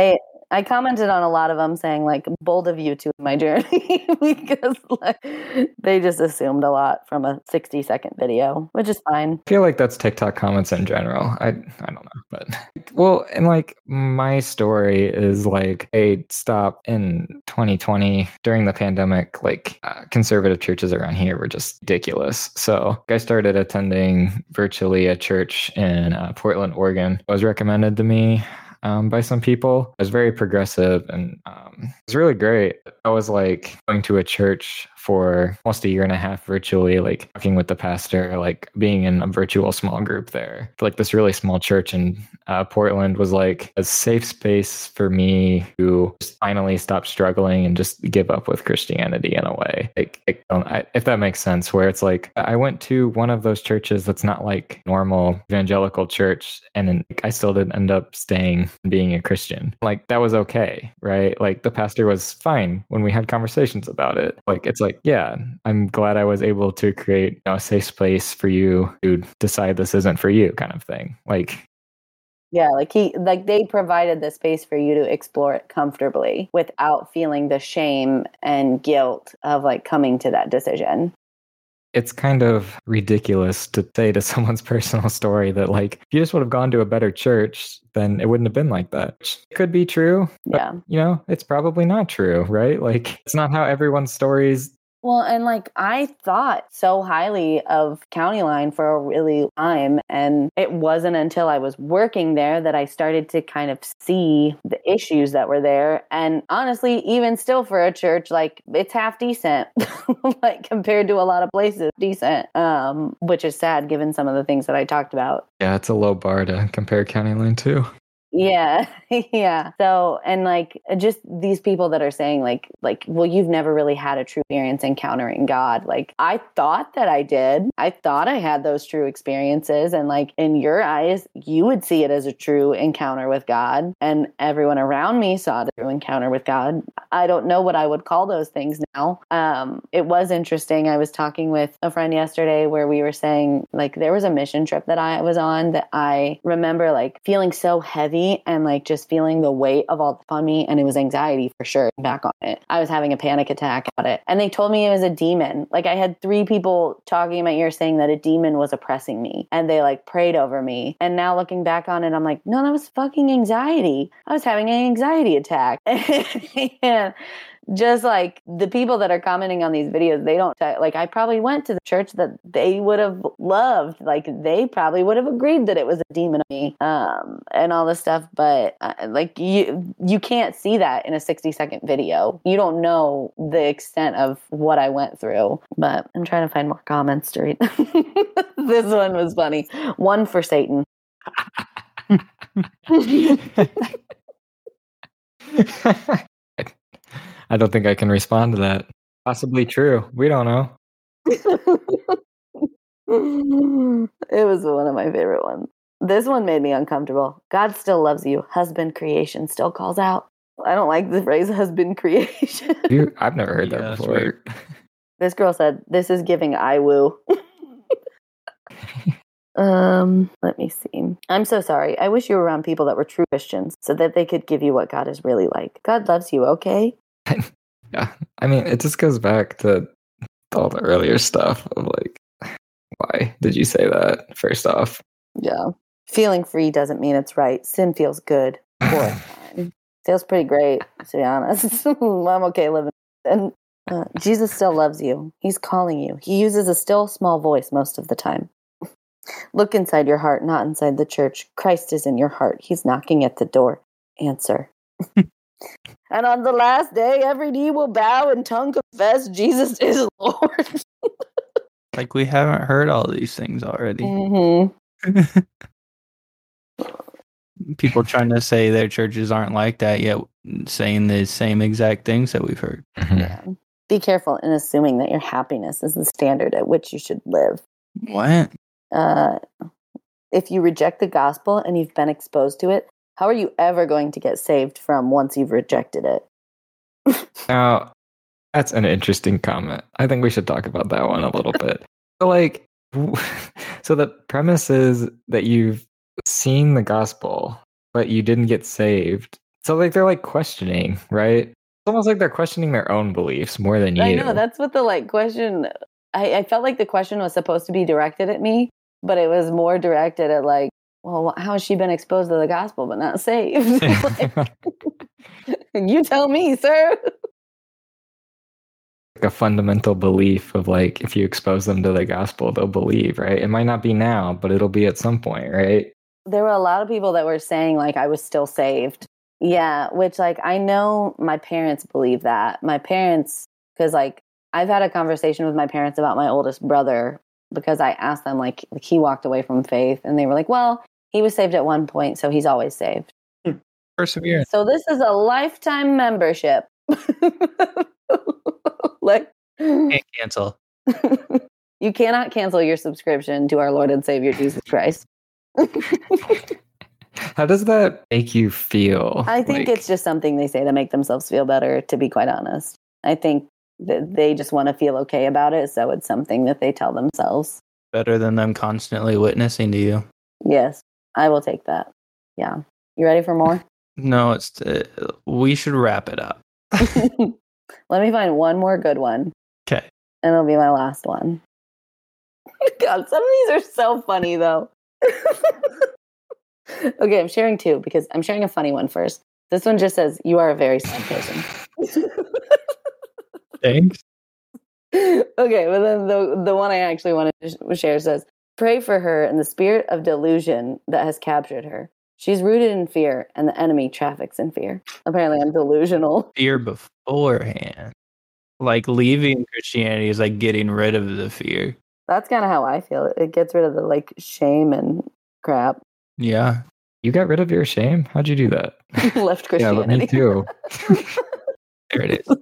I commented on a lot of them saying like, bold of you to my journey because like they just assumed a lot from a sixty second video, which is fine. I feel like that's TikTok comments in general. I I don't know, but well, and like my story is like, hey, stop. In twenty twenty during the pandemic, like uh, conservative churches around here were just ridiculous. So I started attending virtually a church in uh, Portland, Oregon. It was recommended to me um, by some people. It was very progressive and um, it was really great. I was like going to a church for almost a year and a half virtually, like talking with the pastor, like being in a virtual small group there. Like this really small church in uh, Portland was like a safe space for me to just finally stop struggling and just give up with Christianity in a way. Like, I don't, I, if that makes sense, where it's like I went to one of those churches that's not like normal evangelical church, and then like, I still didn't end up staying and being a Christian. Like that was okay, right? Like the pastor was fine when we had conversations about it. Like it's like, yeah, I'm glad I was able to create, you know, a safe space for you to decide this isn't for you, kind of thing. Like, yeah, like he, like they provided the space for you to explore it comfortably without feeling the shame and guilt of like coming to that decision. It's kind of ridiculous to say to someone's personal story that like, if you just would have gone to a better church, then it wouldn't have been like that. It could be true, but, yeah. you know, it's probably not true, right? Like, it's not how everyone's stories. Well, and like I thought so highly of County Line for a really long time, and it wasn't until I was working there that I started to kind of see the issues that were there. And honestly, even still for a church, like it's half decent, like compared to a lot of places, decent, um, which is sad given some of the things that I talked about. Yeah, it's a low bar to compare County Line to. Yeah. Yeah. So, and like, just these people that are saying like, like, well, you've never really had a true experience encountering God. Like, I thought that I did. I thought I had those true experiences. And like, in your eyes, you would see it as a true encounter with God. And everyone around me saw the true encounter with God. I don't know what I would call those things now. Um, it was interesting. I was talking with a friend yesterday where we were saying like, there was a mission trip that I was on that I remember like feeling so heavy and like just feeling the weight of all upon me. And it was anxiety for sure. Back on it, I was having a panic attack about it. And they told me it was a demon. Like I had three people talking in my ear saying that a demon was oppressing me and they like prayed over me. And now looking back on it, I'm like, no, that was fucking anxiety. I was having an anxiety attack. And just like the people that are commenting on these videos, they don't t- like, I probably went to the church that they would have loved. Like they probably would have agreed that it was a demon of me, um, and all this stuff. But uh, like you, you can't see that in a sixty second video. You don't know the extent of what I went through, but I'm trying to find more comments to read. This one was funny. One for Satan. I don't think I can respond to that. Possibly true. We don't know. It was one of my favorite ones. This one made me uncomfortable. God still loves you. Husband creation still calls out. I don't like the phrase husband creation. You, I've never heard that Yeah, that's before. weird. This girl said, this is giving I woo. Um, let me see. I'm so sorry. I wish you were around people that were true Christians so that they could give you what God is really like. God loves you, okay? Yeah. I mean, it just goes back to all the earlier stuff of like, why did you say that, first off? Yeah. Feeling free doesn't mean it's right. Sin feels good for a time. Feels pretty great, to be honest. I'm okay living. And uh, Jesus still loves you. He's calling you. He uses a still small voice most of the time. Look inside your heart, not inside the church. Christ is in your heart. He's knocking at the door. Answer. And on the last day, every knee will bow and tongue confess Jesus is Lord. Like we haven't heard all these things already. Mm-hmm. People trying to say their churches aren't like that, yet saying the same exact things that we've heard. Yeah. Be careful in assuming that your happiness is the standard at which you should live. What? Uh, if you reject the gospel and you've been exposed to it, how are you ever going to get saved from once you've rejected it? Now, that's an interesting comment. I think we should talk about that one a little bit. So, like, so the premise is that you've seen the gospel, but you didn't get saved. So like they're like questioning, right? It's almost like they're questioning their own beliefs more than you. I know, that's what the like question, I, I felt like the question was supposed to be directed at me, but it was more directed at like, well, how has she been exposed to the gospel but not saved? Like, you tell me, sir. Like a fundamental belief of like, if you expose them to the gospel, they'll believe, right? It might not be now, but it'll be at some point, right? There were a lot of people that were saying like I was still saved. Yeah, which like I know my parents believe that. My parents, because like I've had a conversation with my parents about my oldest brother because I asked them like, like he walked away from faith and they were like, well, he was saved at one point, so he's always saved. Perseverance. So this is a lifetime membership. Like, Can't cancel. You cannot cancel your subscription to our Lord and Savior Jesus Christ. How does that make you feel? I think Like, it's just something they say to make themselves feel better, to be quite honest. I think that they just want to feel okay about it, so it's something that they tell themselves. Better than them constantly witnessing to you. Yes, I will take that. Yeah. You ready for more? No, it's uh, we should wrap it up. Let me find one more good one. Okay. And it'll be my last one. God, some of these are so funny, though. Okay, I'm sharing two because I'm sharing a funny one first. This one just says, you are a very sad person. Thanks. Okay, but then the, the one I actually wanted to share says, pray for her in the spirit of delusion that has captured her. She's rooted in fear, and the enemy traffics in fear. Apparently, I'm delusional. Fear beforehand. Like leaving Christianity is like getting rid of the fear. That's kind of how I feel. It gets rid of the like shame and crap. Yeah. you got rid of your shame? How'd you do that? Left Yeah, Christianity. but me too. There it is.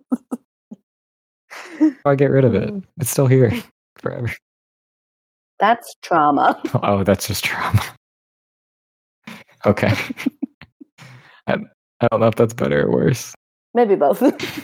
I get rid of it. It's still here forever. That's trauma. Oh, that's just trauma. Okay. I, I don't know if that's better or worse. Maybe both.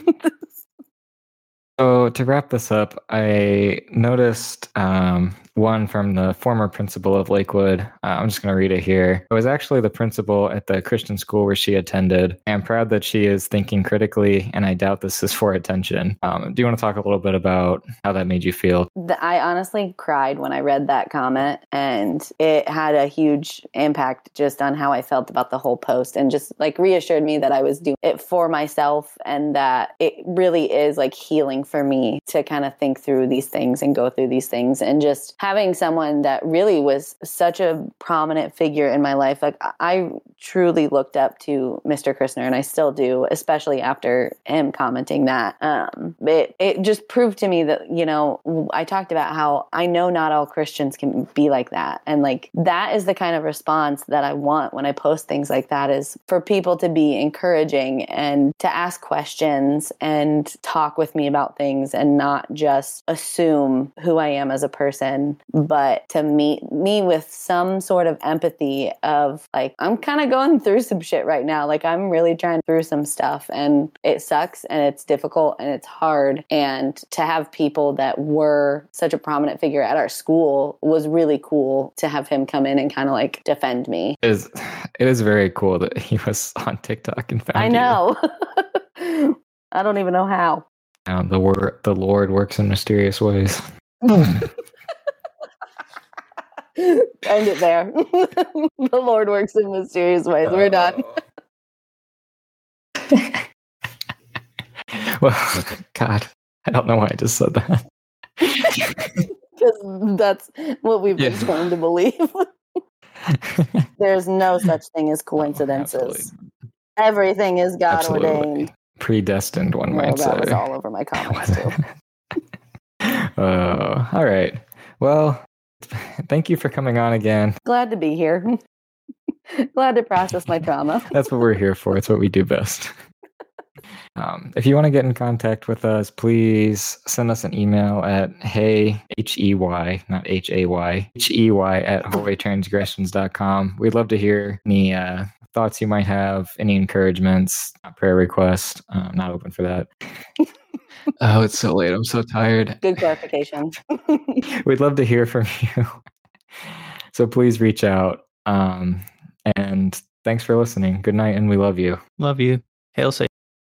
So to wrap this up, I noticed um, one from the former principal of Lakewood. Uh, I'm just going to read it here. It was actually the principal at the Christian school where she attended. I'm proud that she is thinking critically, and I doubt this is for attention. Um, do you want to talk a little bit about how that made you feel? I honestly cried when I read that comment, and it had a huge impact just on how I felt about the whole post, and just like reassured me that I was doing it for myself and that it really is like healing for me to kind of think through these things and go through these things. And just having someone that really was such a prominent figure in my life, like I truly looked up to Mister Christner, and I still do, especially after him commenting that. Um, it, it just proved to me that, you know, I talked about how I know not all Christians can be like that. And like, that is the kind of response that I want when I post things like that, is for people to be encouraging and to ask questions and talk with me about things and not just assume who I am as a person, but to meet me with some sort of empathy of like, I'm kind of going through some shit right now. Like I'm really trying through some stuff, and it sucks and it's difficult and it's hard. And to have people that were such a prominent figure at our school was really cool to have him come in and kind of like defend me. It is, it is very cool that he was on TikTok and found I know. I don't even know how. Um, the word, the Lord works in mysterious ways. End it there. The Lord works in mysterious ways. We're done. Well, God, I don't know why I just said that. Because that's what we've been Yeah. trained to believe. There's no such thing as coincidences. Absolutely. Everything is God Absolutely. ordained. Predestined, one Well, might that say. was all over my comments too. Uh, all right. Well, thank you for coming on again. Glad to be here. Glad to process my trauma. That's what we're here for. It's what we do best. Um, if you want to get in contact with us, please send us an email at hey, H E Y, not H A Y, H E Y at holy transgressions dot com. We'd love to hear any uh, thoughts you might have, any encouragements, prayer requests. Uh, I'm not open for that. Oh, it's so late. I'm so tired. Good clarification. We'd love to hear from you. So please reach out. Um, And thanks for listening. Good night, and we love you. Love you. Hail Satan.